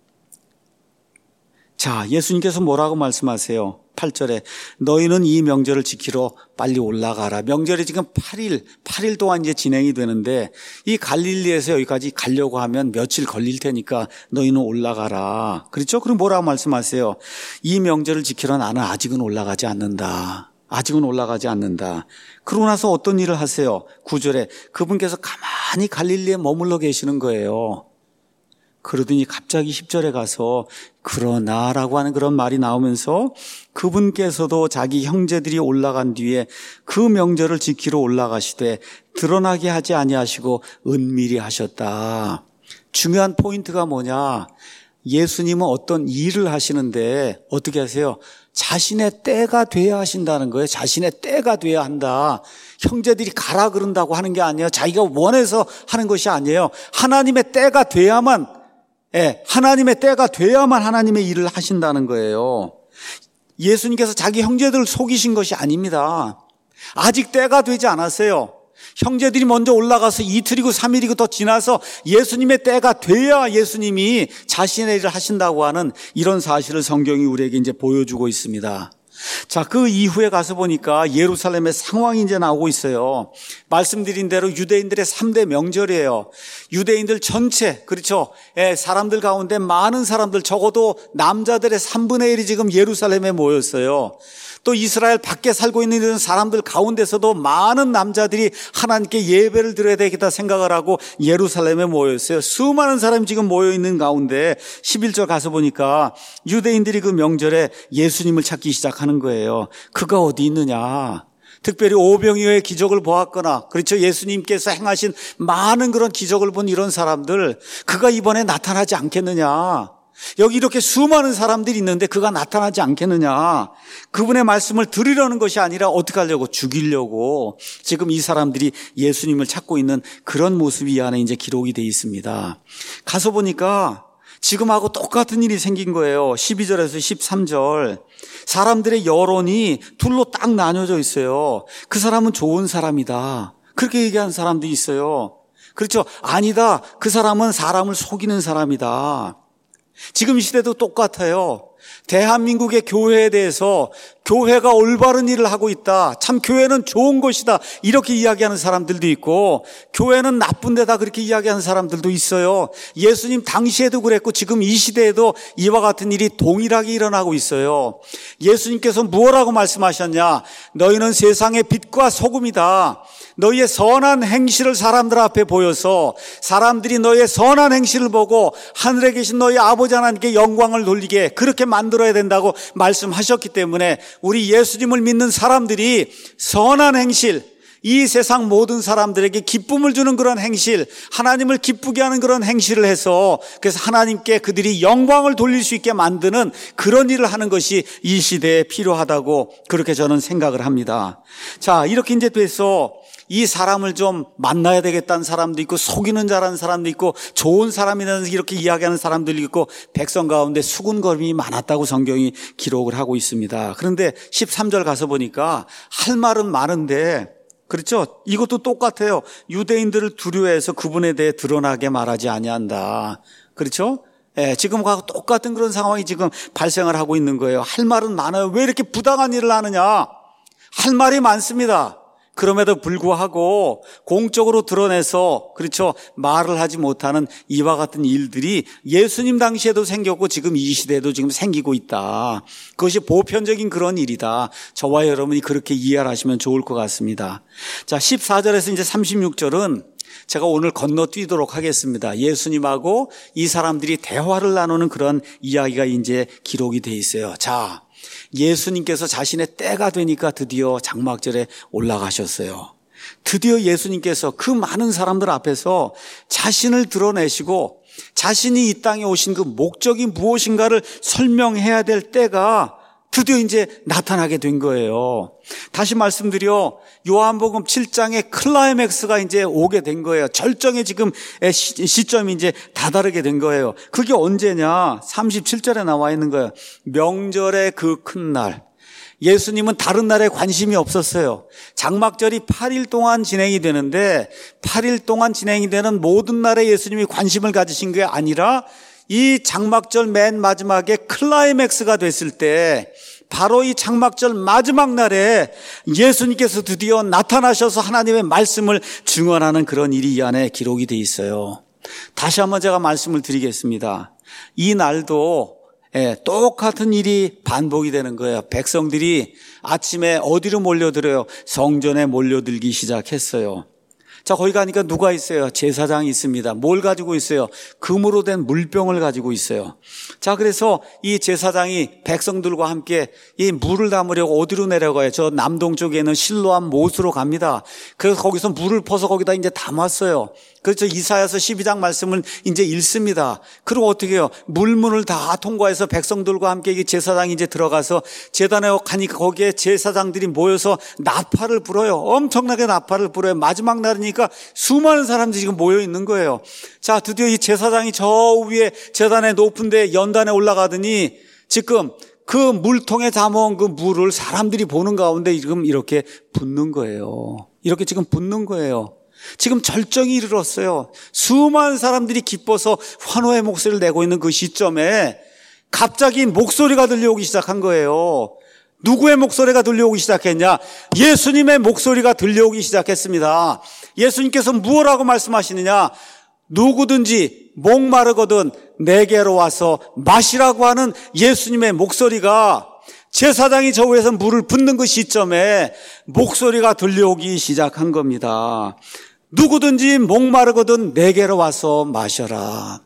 자, 예수님께서 뭐라고 말씀하세요? 팔 절에 너희는 이 명절을 지키러 빨리 올라가라. 명절이 지금 팔 일, 팔 일 동안 이제 진행이 되는데, 이 갈릴리에서 여기까지 가려고 하면 며칠 걸릴 테니까 너희는 올라가라. 그렇죠? 그럼 뭐라고 말씀하세요? 이 명절을 지키러 나는 아직은 올라가지 않는다. 아직은 올라가지 않는다. 그러고 나서 어떤 일을 하세요? 구 절에 그분께서 가만히 갈릴리에 머물러 계시는 거예요. 그러더니 갑자기 십 절에 가서 그러나라고 하는 그런 말이 나오면서 그분께서도 자기 형제들이 올라간 뒤에 그 명절을 지키러 올라가시되 드러나게 하지 아니하시고 은밀히 하셨다. 중요한 포인트가 뭐냐? 예수님은 어떤 일을 하시는데 어떻게 하세요? 자신의 때가 돼야 하신다는 거예요. 자신의 때가 돼야 한다. 형제들이 가라 그런다고 하는 게 아니에요. 자기가 원해서 하는 것이 아니에요. 하나님의 때가 돼야만, 예, 하나님의 때가 돼야만 하나님의 일을 하신다는 거예요. 예수님께서 자기 형제들을 속이신 것이 아닙니다. 아직 때가 되지 않았어요. 형제들이 먼저 올라가서 이틀이고 삼 일이고 더 지나서 예수님의 때가 돼야 예수님이 자신의 일을 하신다고 하는 이런 사실을 성경이 우리에게 이제 보여주고 있습니다. 자, 그 이후에 가서 보니까 예루살렘의 상황이 이제 나오고 있어요. 말씀드린 대로 유대인들의 삼 대 명절이에요. 유대인들 전체, 그렇죠, 예, 사람들 가운데 많은 사람들, 적어도 남자들의 삼분의 일이 지금 예루살렘에 모였어요. 또 이스라엘 밖에 살고 있는 이런 사람들 가운데서도 많은 남자들이 하나님께 예배를 드려야 되겠다 생각을 하고 예루살렘에 모였어요. 수많은 사람이 지금 모여있는 가운데 십일 절 가서 보니까 유대인들이 그 명절에 예수님을 찾기 시작하는 거예요. 그가 어디 있느냐? 특별히 오병이어의 기적을 보았거나, 그렇죠, 예수님께서 행하신 많은 그런 기적을 본 이런 사람들, 그가 이번에 나타나지 않겠느냐? 여기 이렇게 수많은 사람들이 있는데 그가 나타나지 않겠느냐? 그분의 말씀을 들으려는 것이 아니라 어떻게 하려고? 죽이려고 지금 이 사람들이 예수님을 찾고 있는 그런 모습이 이 안에 이제 기록이 되어 있습니다. 가서 보니까 지금하고 똑같은 일이 생긴 거예요. 십이 절에서 십삼 절. 사람들의 여론이 둘로 딱 나뉘어져 있어요. 그 사람은 좋은 사람이다, 그렇게 얘기하는 사람도 있어요. 그렇죠? 아니다, 그 사람은 사람을 속이는 사람이다. 지금 이 시대도 똑같아요. 대한민국의 교회에 대해서 교회가 올바른 일을 하고 있다, 참 교회는 좋은 것이다, 이렇게 이야기하는 사람들도 있고, 교회는 나쁜 데다 그렇게 이야기하는 사람들도 있어요. 예수님 당시에도 그랬고 지금 이 시대에도 이와 같은 일이 동일하게 일어나고 있어요. 예수님께서 무엇라고 말씀하셨냐? 너희는 세상의 빛과 소금이다. 너희의 선한 행실을 사람들 앞에 보여서 사람들이 너희의 선한 행실을 보고 하늘에 계신 너희 아버지 하나님께 영광을 돌리게 그렇게 만들어야 된다고 말씀하셨기 때문에 우리 예수님을 믿는 사람들이 선한 행실, 이 세상 모든 사람들에게 기쁨을 주는 그런 행실, 하나님을 기쁘게 하는 그런 행실을 해서 그래서 하나님께 그들이 영광을 돌릴 수 있게 만드는 그런 일을 하는 것이 이 시대에 필요하다고 그렇게 저는 생각을 합니다. 자, 이렇게 이제 돼서 이 사람을 좀 만나야 되겠다는 사람도 있고, 속이는 자라는 사람도 있고, 좋은 사람이라는 이렇게 이야기하는 사람들도 있고, 백성 가운데 수군거림이 많았다고 성경이 기록을 하고 있습니다. 그런데 십삼 절 가서 보니까 할 말은 많은데, 그렇죠, 이것도 똑같아요. 유대인들을 두려워해서 그분에 대해 드러나게 말하지 아니한다. 그렇죠? 예, 지금과 똑같은 그런 상황이 지금 발생을 하고 있는 거예요. 할 말은 많아요. 왜 이렇게 부당한 일을 하느냐? 할 말이 많습니다. 그럼에도 불구하고 공적으로 드러내서 그렇죠 말을 하지 못하는 이와 같은 일들이 예수님 당시에도 생겼고 지금 이 시대에도 지금 생기고 있다. 그것이 보편적인 그런 일이다. 저와 여러분이 그렇게 이해를 하시면 좋을 것 같습니다. 자, 십사 절에서 이제 삼십육 절은 제가 오늘 건너뛰도록 하겠습니다. 예수님하고 이 사람들이 대화를 나누는 그런 이야기가 이제 기록이 돼 있어요. 자, 예수님께서 자신의 때가 되니까 드디어 장막절에 올라가셨어요. 드디어 예수님께서 그 많은 사람들 앞에서 자신을 드러내시고 자신이 이 땅에 오신 그 목적이 무엇인가를 설명해야 될 때가 드디어 이제 나타나게 된 거예요. 다시 말씀드려 요한복음 칠 장의 클라이맥스가 이제 오게 된 거예요. 절정의 지금 시점이 이제 다다르게 된 거예요. 그게 언제냐? 삼십칠 절에 나와 있는 거예요. 명절의 그 큰 날. 예수님은 다른 날에 관심이 없었어요. 장막절이 팔 일 동안 진행이 되는데 팔 일 동안 진행이 되는 모든 날에 예수님이 관심을 가지신 게 아니라 이 장막절 맨 마지막에 클라이맥스가 됐을 때 바로 이 장막절 마지막 날에 예수님께서 드디어 나타나셔서 하나님의 말씀을 증언하는 그런 일이 이 안에 기록이 돼 있어요. 다시 한번 제가 말씀을 드리겠습니다. 이 날도 예, 똑같은 일이 반복이 되는 거예요. 백성들이 아침에 어디로 몰려들어요? 성전에 몰려들기 시작했어요. 자, 거기 가니까 누가 있어요? 제사장이 있습니다. 뭘 가지고 있어요? 금으로 된 물병을 가지고 있어요. 자, 그래서 이 제사장이 백성들과 함께 이 물을 담으려고 어디로 내려가요? 저 남동쪽에 있는 실로암 못으로 갑니다. 그래서 거기서 물을 퍼서 거기다 이제 담았어요. 그래서 이사야서 십이 장 말씀을 이제 읽습니다. 그리고 어떻게 해요? 물문을 다 통과해서 백성들과 함께 이 제사장이 이제 들어가서 제단에 가니까 거기에 제사장들이 모여서 나팔을 불어요. 엄청나게 나팔을 불어요. 마지막 날이니까 수많은 사람들이 지금 모여 있는 거예요. 자, 드디어 이 제사장이 저 위에 제단에 높은데 연단에 올라가더니 지금 그 물통에 담아온 그 물을 사람들이 보는 가운데 지금 이렇게 붓는 거예요. 이렇게 지금 붓는 거예요. 지금 절정이 이르렀어요. 수많은 사람들이 기뻐서 환호의 목소리를 내고 있는 그 시점에 갑자기 목소리가 들려오기 시작한 거예요. 누구의 목소리가 들려오기 시작했냐? 예수님의 목소리가 들려오기 시작했습니다. 예수님께서 무엇라고 말씀하시느냐? 누구든지 목마르거든 내게로 와서 마시라고 하는 예수님의 목소리가 제사장이 저 위에서 물을 붓는 그 시점에 목소리가 들려오기 시작한 겁니다. 누구든지 목마르거든 내게로 와서 마셔라.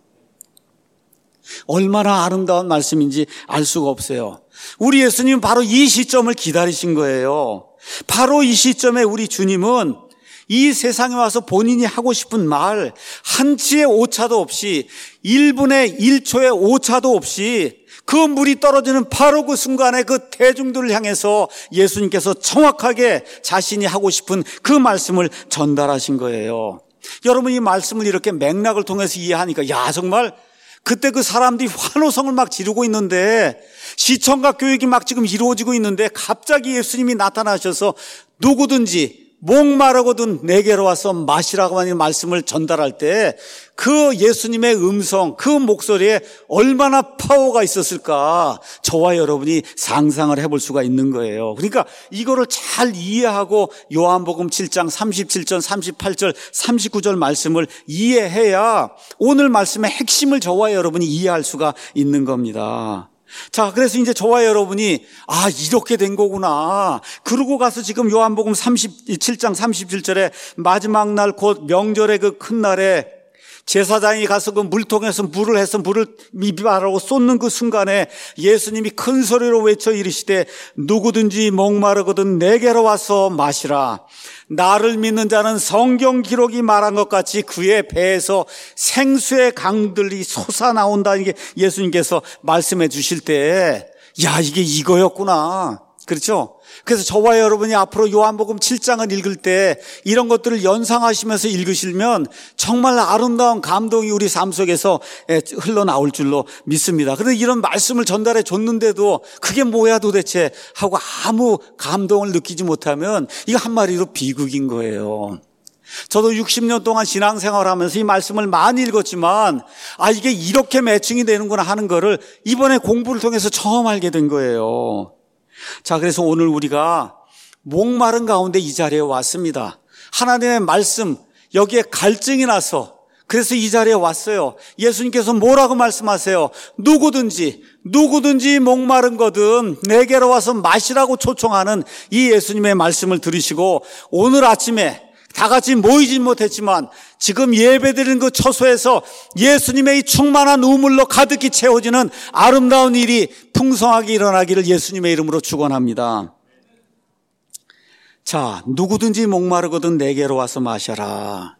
얼마나 아름다운 말씀인지 알 수가 없어요. 우리 예수님은 바로 이 시점을 기다리신 거예요. 바로 이 시점에 우리 주님은 이 세상에 와서 본인이 하고 싶은 말 한치의 오차도 없이 일 분의 일 초의 오차도 없이 그 물이 떨어지는 바로 그 순간에 그 대중들을 향해서 예수님께서 정확하게 자신이 하고 싶은 그 말씀을 전달하신 거예요. 여러분, 이 말씀을 이렇게 맥락을 통해서 이해하니까 야, 정말 그때 그 사람들이 환호성을 막 지르고 있는데 시청각 교육이 막 지금 이루어지고 있는데 갑자기 예수님이 나타나셔서 누구든지 목마르거든 내게로 와서 마시라고 하는 말씀을 전달할 때 그 예수님의 음성, 그 목소리에 얼마나 파워가 있었을까 저와 여러분이 상상을 해볼 수가 있는 거예요. 그러니까 이거를 잘 이해하고 요한복음 칠 장 삼십칠 절, 삼십팔 절, 삼십구 절 말씀을 이해해야 오늘 말씀의 핵심을 저와 여러분이 이해할 수가 있는 겁니다. 자, 그래서 이제 저와 여러분이 아, 이렇게 된 거구나. 그러고 가서 지금 요한복음 삼십칠 장 삼십칠 절에 마지막 날 곧 명절의 그 큰 날에 제사장이 가서 그 물통에서 물을 해서 물을 미비하라고 쏟는 그 순간에 예수님이 큰 소리로 외쳐 이르시되 누구든지 목마르거든 내게로 와서 마시라. 나를 믿는 자는 성경 기록이 말한 것 같이 그의 배에서 생수의 강들이 솟아나온다. 이게 예수님께서 말씀해 주실 때 야, 이게 이거였구나. 그렇죠? 그래서 저와 여러분이 앞으로 요한복음 칠 장을 읽을 때 이런 것들을 연상하시면서 읽으시면 정말 아름다운 감동이 우리 삶 속에서 흘러나올 줄로 믿습니다. 그런데 이런 말씀을 전달해 줬는데도 그게 뭐야 도대체 하고 아무 감동을 느끼지 못하면 이거 한마디로 비극인 거예요. 저도 육십 년 동안 신앙생활을 하면서 이 말씀을 많이 읽었지만 아, 이게 이렇게 매칭이 되는구나 하는 거를 이번에 공부를 통해서 처음 알게 된 거예요. 자, 그래서 오늘 우리가 목마른 가운데 이 자리에 왔습니다. 하나님의 말씀, 여기에 갈증이 나서 그래서 이 자리에 왔어요. 예수님께서 뭐라고 말씀하세요? 누구든지 누구든지 목마른 거든 내게로 와서 마시라고 초청하는 이 예수님의 말씀을 들으시고 오늘 아침에 다 같이 모이진 못했지만 지금 예배드리는 그 처소에서 예수님의 이 충만한 우물로 가득히 채워지는 아름다운 일이 풍성하게 일어나기를 예수님의 이름으로 축원합니다. 자, 누구든지 목마르거든 내게로 와서 마셔라.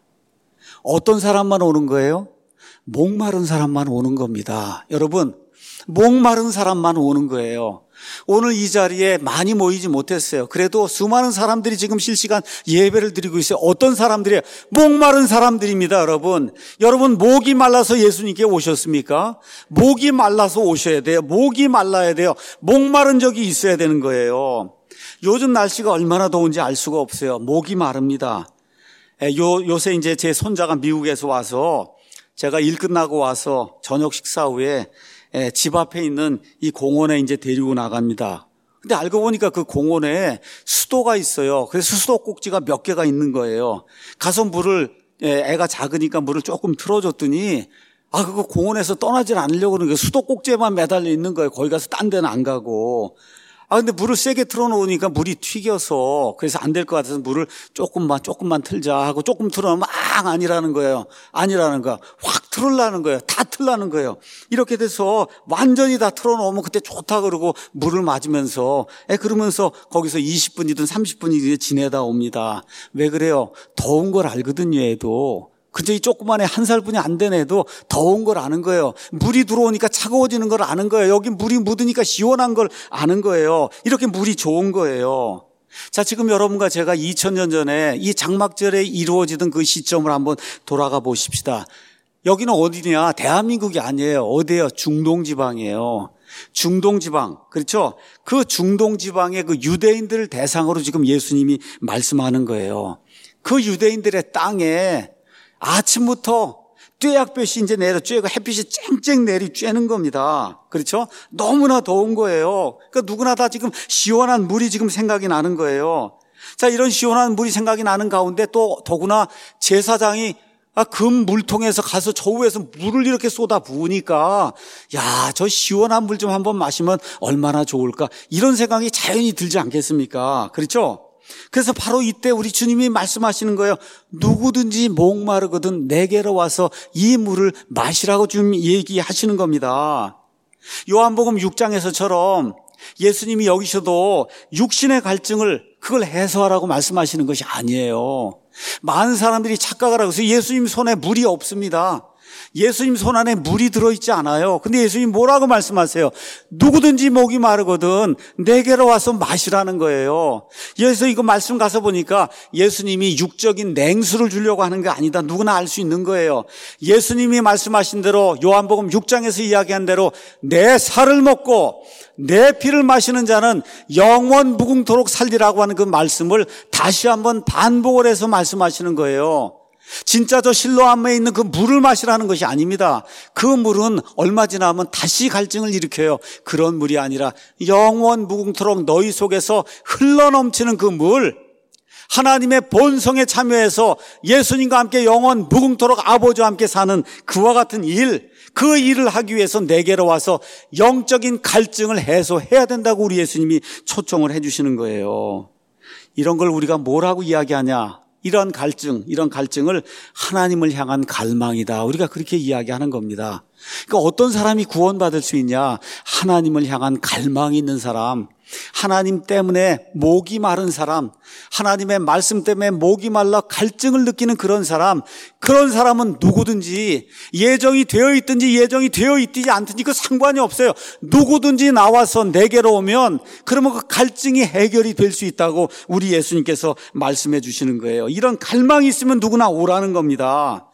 어떤 사람만 오는 거예요? 목마른 사람만 오는 겁니다. 여러분, 목마른 사람만 오는 거예요. 오늘 이 자리에 많이 모이지 못했어요. 그래도 수많은 사람들이 지금 실시간 예배를 드리고 있어요. 어떤 사람들이에요? 목마른 사람들입니다, 여러분. 여러분, 목이 말라서 예수님께 오셨습니까? 목이 말라서 오셔야 돼요. 목이 말라야 돼요. 목마른 적이 있어야 되는 거예요. 요즘 날씨가 얼마나 더운지 알 수가 없어요. 목이 마릅니다. 요, 요새 이제 제 손자가 미국에서 와서 제가 일 끝나고 와서 저녁 식사 후에 집 앞에 있는 이 공원에 이제 데리고 나갑니다. 근데 알고 보니까 그 공원에 수도가 있어요. 그래서 수도꼭지가 몇 개가 있는 거예요. 가서 물을, 애가 작으니까 물을 조금 틀어줬더니 아, 그거 공원에서 떠나질 않으려고 그러는 거예요. 수도꼭지에만 매달려 있는 거예요. 거기 가서 딴 데는 안 가고. 아, 근데 물을 세게 틀어놓으니까 물이 튀겨서 그래서 안 될 것 같아서 물을 조금만, 조금만 틀자 하고 조금 틀어놓으면 막 아니라는 거예요. 아니라는 거야. 확 틀으려는 거예요. 다 틀라는 거예요. 이렇게 돼서 완전히 다 틀어놓으면 그때 좋다 그러고 물을 맞으면서, 에, 그러면서 거기서 이십 분이든 삼십 분이든 지내다 옵니다. 왜 그래요? 더운 걸 알거든요, 얘도. 근데 이 조그만해 한 살뿐이 안 된 애도 더운 걸 아는 거예요. 물이 들어오니까 차가워지는 걸 아는 거예요. 여기 물이 묻으니까 시원한 걸 아는 거예요. 이렇게 물이 좋은 거예요. 자, 지금 여러분과 제가 이천 년 전에 이 장막절에 이루어지던 그 시점을 한번 돌아가 보십시다. 여기는 어디냐? 대한민국이 아니에요. 어디예요? 중동지방이에요. 중동지방. 그렇죠? 그 중동지방의 그 유대인들을 대상으로 지금 예수님이 말씀하는 거예요. 그 유대인들의 땅에 아침부터 쬐약볕이 이제 내려 쬐고 햇빛이 쨍쨍 내리 쬐는 겁니다. 그렇죠? 너무나 더운 거예요. 그러니까 누구나 다 지금 시원한 물이 지금 생각이 나는 거예요. 자, 이런 시원한 물이 생각이 나는 가운데 또 더구나 제사장이 금 물통에서 가서 저 위에서 물을 이렇게 쏟아 부으니까 야, 저 시원한 물 좀 한번 마시면 얼마나 좋을까 이런 생각이 자연히 들지 않겠습니까? 그렇죠? 그래서 바로 이때 우리 주님이 말씀하시는 거예요. 누구든지 목마르거든 내게로 와서 이 물을 마시라고 좀 얘기하시는 겁니다. 요한복음 육 장에서처럼 예수님이 여기서도 육신의 갈증을 그걸 해소하라고 말씀하시는 것이 아니에요. 많은 사람들이 착각을 하고 있어요. 예수님 손에 물이 없습니다. 예수님 손 안에 물이 들어있지 않아요. 근데 예수님 뭐라고 말씀하세요? 누구든지 목이 마르거든 내게로 와서 마시라는 거예요. 그래서 이거 말씀 가서 보니까 예수님이 육적인 냉수를 주려고 하는 게 아니다. 누구나 알 수 있는 거예요. 예수님이 말씀하신 대로 요한복음 육 장에서 이야기한 대로 내 살을 먹고 내 피를 마시는 자는 영원 무궁토록 살리라고 하는 그 말씀을 다시 한번 반복을 해서 말씀하시는 거예요. 진짜 저 실로암에 있는 그 물을 마시라는 것이 아닙니다. 그 물은 얼마 지나면 다시 갈증을 일으켜요. 그런 물이 아니라 영원 무궁토록 너희 속에서 흘러넘치는 그 물, 하나님의 본성에 참여해서 예수님과 함께 영원 무궁토록 아버지와 함께 사는 그와 같은 일, 그 일을 하기 위해서 내게로 와서 영적인 갈증을 해소해야 된다고 우리 예수님이 초청을 해주시는 거예요. 이런 걸 우리가 뭐라고 이야기하냐? 이런 갈증, 이런 갈증을 하나님을 향한 갈망이다. 우리가 그렇게 이야기하는 겁니다. 그러니까 어떤 사람이 구원받을 수 있냐? 하나님을 향한 갈망이 있는 사람, 하나님 때문에 목이 마른 사람, 하나님의 말씀 때문에 목이 말라 갈증을 느끼는 그런 사람, 그런 사람은 누구든지 예정이 되어 있든지 예정이 되어 있든지 않든지 그 상관이 없어요. 누구든지 나와서 내게로 오면 그러면 그 갈증이 해결이 될 수 있다고 우리 예수님께서 말씀해 주시는 거예요. 이런 갈망이 있으면 누구나 오라는 겁니다.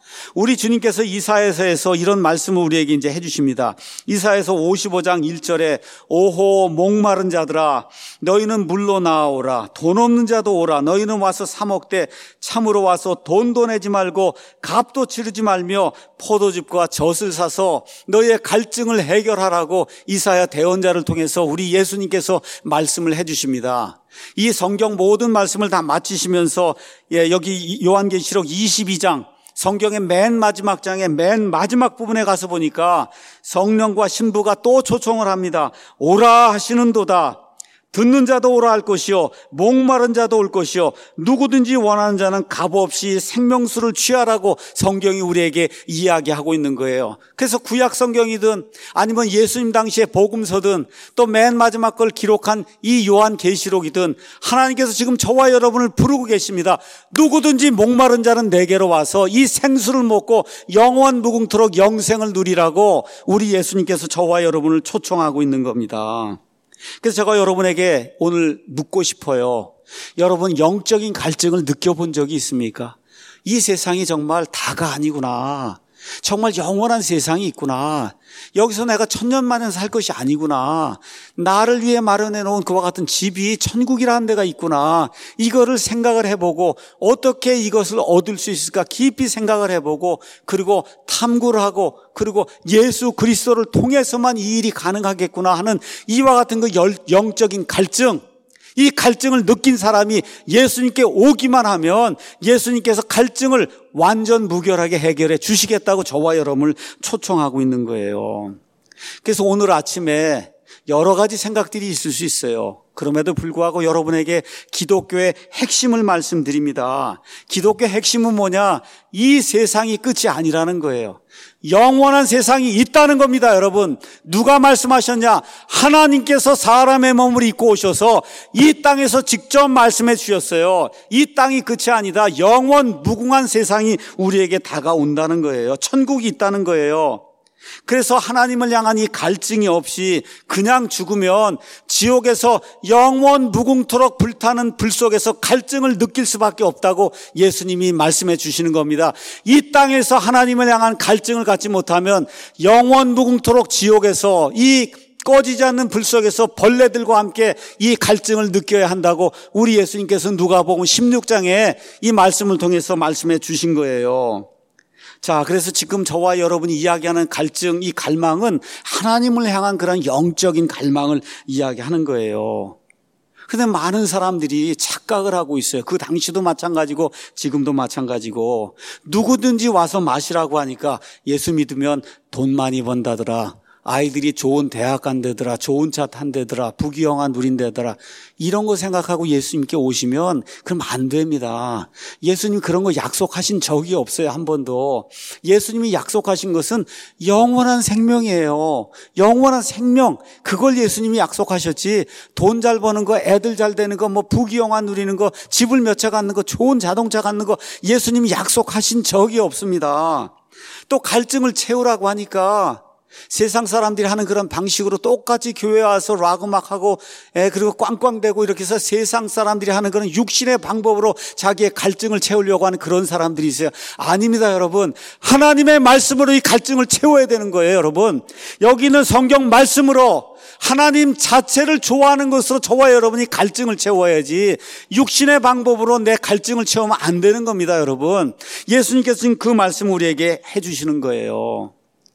우리 주님께서 이사야서에서 이런 말씀을 우리에게 이제 해주십니다. 이사야서 오십오 장 일 절에 오호 목마른 자들아 너희는 물로 나아오라. 돈 없는 자도 오라. 너희는 와서 사 먹되 참으로 와서 돈도 내지 말고 값도 치르지 말며 포도즙과 젖을 사서 너희의 갈증을 해결하라고 이사야 대언자를 통해서 우리 예수님께서 말씀을 해주십니다. 이 성경 모든 말씀을 다 마치시면서 예, 여기 요한계시록 이십이 장 성경의 맨 마지막 장의 맨 마지막 부분에 가서 보니까 성령과 신부가 또 초청을 합니다. 오라 하시는도다. 듣는 자도 오라 할 것이요 목마른 자도 올 것이요 누구든지 원하는 자는 값없이 생명수를 취하라고 성경이 우리에게 이야기하고 있는 거예요. 그래서 구약 성경이든 아니면 예수님 당시의 복음서든 또 맨 마지막 걸 기록한 이 요한계시록이든 하나님께서 지금 저와 여러분을 부르고 계십니다. 누구든지 목마른 자는 내게로 와서 이 생수를 먹고 영원 무궁토록 영생을 누리라고 우리 예수님께서 저와 여러분을 초청하고 있는 겁니다. 그래서 제가 여러분에게 오늘 묻고 싶어요. 여러분 영적인 갈증을 느껴본 적이 있습니까? 이 세상이 정말 다가 아니구나. 정말 영원한 세상이 있구나. 여기서 내가 천년만년 살 것이 아니구나. 나를 위해 마련해 놓은 그와 같은 집이 천국이라는 데가 있구나. 이거를 생각을 해보고 어떻게 이것을 얻을 수 있을까 깊이 생각을 해보고 그리고 탐구를 하고 그리고 예수 그리스도를 통해서만 이 일이 가능하겠구나 하는 이와 같은 그 영적인 갈증, 이 갈증을 느낀 사람이 예수님께 오기만 하면 예수님께서 갈증을 완전 무결하게 해결해 주시겠다고 저와 여러분을 초청하고 있는 거예요. 그래서 오늘 아침에 여러 가지 생각들이 있을 수 있어요. 그럼에도 불구하고 여러분에게 기독교의 핵심을 말씀드립니다. 기독교의 핵심은 뭐냐? 이 세상이 끝이 아니라는 거예요. 영원한 세상이 있다는 겁니다, 여러분. 누가 말씀하셨냐? 하나님께서 사람의 몸을 입고 오셔서 이 땅에서 직접 말씀해 주셨어요. 이 땅이 끝이 아니다. 영원 무궁한 세상이 우리에게 다가온다는 거예요. 천국이 있다는 거예요. 그래서 하나님을 향한 이 갈증이 없이 그냥 죽으면 지옥에서 영원 무궁토록 불타는 불 속에서 갈증을 느낄 수밖에 없다고 예수님이 말씀해 주시는 겁니다. 이 땅에서 하나님을 향한 갈증을 갖지 못하면 영원 무궁토록 지옥에서 이 꺼지지 않는 불 속에서 벌레들과 함께 이 갈증을 느껴야 한다고 우리 예수님께서 누가복음 십육 장에 이 말씀을 통해서 말씀해 주신 거예요. 자, 그래서 지금 저와 여러분이 이야기하는 갈증, 이 갈망은 하나님을 향한 그런 영적인 갈망을 이야기하는 거예요. 그런데 많은 사람들이 착각을 하고 있어요. 그 당시도 마찬가지고 지금도 마찬가지고 누구든지 와서 마시라고 하니까 예수 믿으면 돈 많이 번다더라. 아이들이 좋은 대학 간대더라. 좋은 차 탄대더라. 부귀영화 누린대더라. 이런 거 생각하고 예수님께 오시면 그럼 안 됩니다. 예수님 그런 거 약속하신 적이 없어요. 한 번도. 예수님이 약속하신 것은 영원한 생명이에요. 영원한 생명. 그걸 예수님이 약속하셨지. 돈 잘 버는 거, 애들 잘 되는 거, 뭐 부귀영화 누리는 거, 집을 몇 채 갖는 거, 좋은 자동차 갖는 거 예수님이 약속하신 적이 없습니다. 또 갈증을 채우라고 하니까 세상 사람들이 하는 그런 방식으로 똑같이 교회에 와서 락 음악하고 예, 그리고 꽝꽝대고 이렇게 해서 세상 사람들이 하는 그런 육신의 방법으로 자기의 갈증을 채우려고 하는 그런 사람들이 있어요. 아닙니다, 여러분. 하나님의 말씀으로 이 갈증을 채워야 되는 거예요, 여러분. 여기는 성경 말씀으로 하나님 자체를 좋아하는 것으로 저와 여러분이 갈증을 채워야지 육신의 방법으로 내 갈증을 채우면 안 되는 겁니다, 여러분. 예수님께서 지금 그 말씀을 우리에게 해주시는 거예요.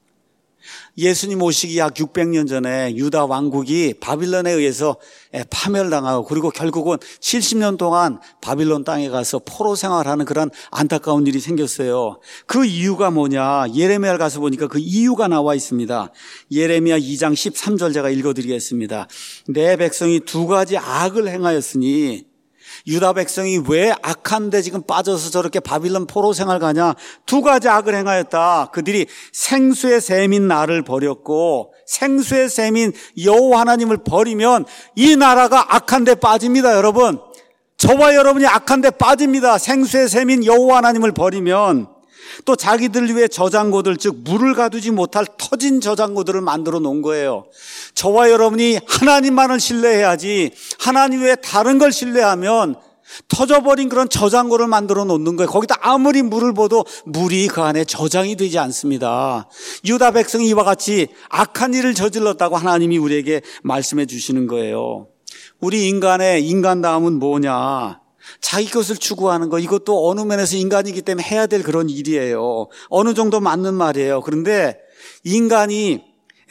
예수님 오시기 약 육백 년 전에 유다 왕국이 바빌론에 의해서 파멸당하고 그리고 결국은 칠십 년 동안 바빌론 땅에 가서 포로 생활하는 그런 안타까운 일이 생겼어요. 그 이유가 뭐냐? 예레미야를 가서 보니까 그 이유가 나와 있습니다. 예레미야 이 장 십삼 절 제가 읽어드리겠습니다. 내 백성이 두 가지 악을 행하였으니 유다 백성이 왜 악한데 지금 빠져서 저렇게 바빌론 포로 생활 가냐? 두 가지 악을 행하였다. 그들이 생수의 샘인 나를 버렸고 생수의 샘인 여호와 하나님을 버리면 이 나라가 악한데 빠집니다, 여러분. 저와 여러분이 악한데 빠집니다. 생수의 샘인 여호와 하나님을 버리면. 또 자기들 위해 저장고들, 즉 물을 가두지 못할 터진 저장고들을 만들어 놓은 거예요. 저와 여러분이 하나님만을 신뢰해야지 하나님 외에 다른 걸 신뢰하면 터져버린 그런 저장고를 만들어 놓는 거예요. 거기다 아무리 물을 부어도 물이 그 안에 저장이 되지 않습니다. 유다 백성이 이와 같이 악한 일을 저질렀다고 하나님이 우리에게 말씀해 주시는 거예요. 우리 인간의 인간다움은 뭐냐? 자기 것을 추구하는 거, 이것도 어느 면에서 인간이기 때문에 해야 될 그런 일이에요. 어느 정도 맞는 말이에요. 그런데 인간이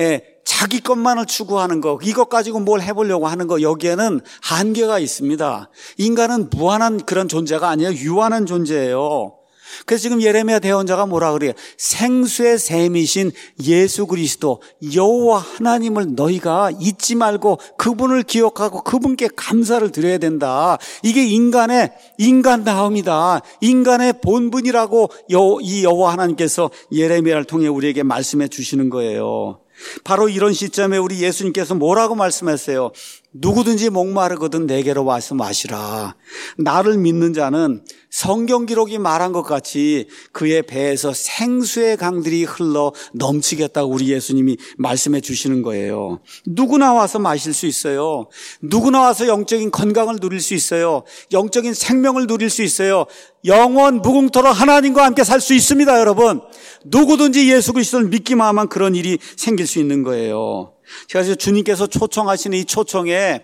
자기 것만을 추구하는 거, 이것 가지고 뭘 해보려고 하는 거, 여기에는 한계가 있습니다. 인간은 무한한 그런 존재가 아니에요. 유한한 존재예요. 그래서 지금 예레미야 대언자가 뭐라 그래요? 생수의 샘이신 예수 그리스도 여호와 하나님을 너희가 잊지 말고 그분을 기억하고 그분께 감사를 드려야 된다. 이게 인간의 인간다움이다. 인간의 본분이라고 이 여호와 하나님께서 예레미야를 통해 우리에게 말씀해 주시는 거예요. 바로 이런 시점에 우리 예수님께서 뭐라고 말씀하세요? 누구든지 목마르거든 내게로 와서 마시라. 나를 믿는 자는 성경 기록이 말한 것 같이 그의 배에서 생수의 강들이 흘러 넘치겠다고 우리 예수님이 말씀해 주시는 거예요. 누구나 와서 마실 수 있어요. 누구나 와서 영적인 건강을 누릴 수 있어요. 영적인 생명을 누릴 수 있어요. 영원 무궁토록 하나님과 함께 살 수 있습니다, 여러분. 누구든지 예수 그리스도를 믿기만 하면 그런 일이 생길 수 있는 거예요. 그래서 주님께서 초청하시는 이 초청에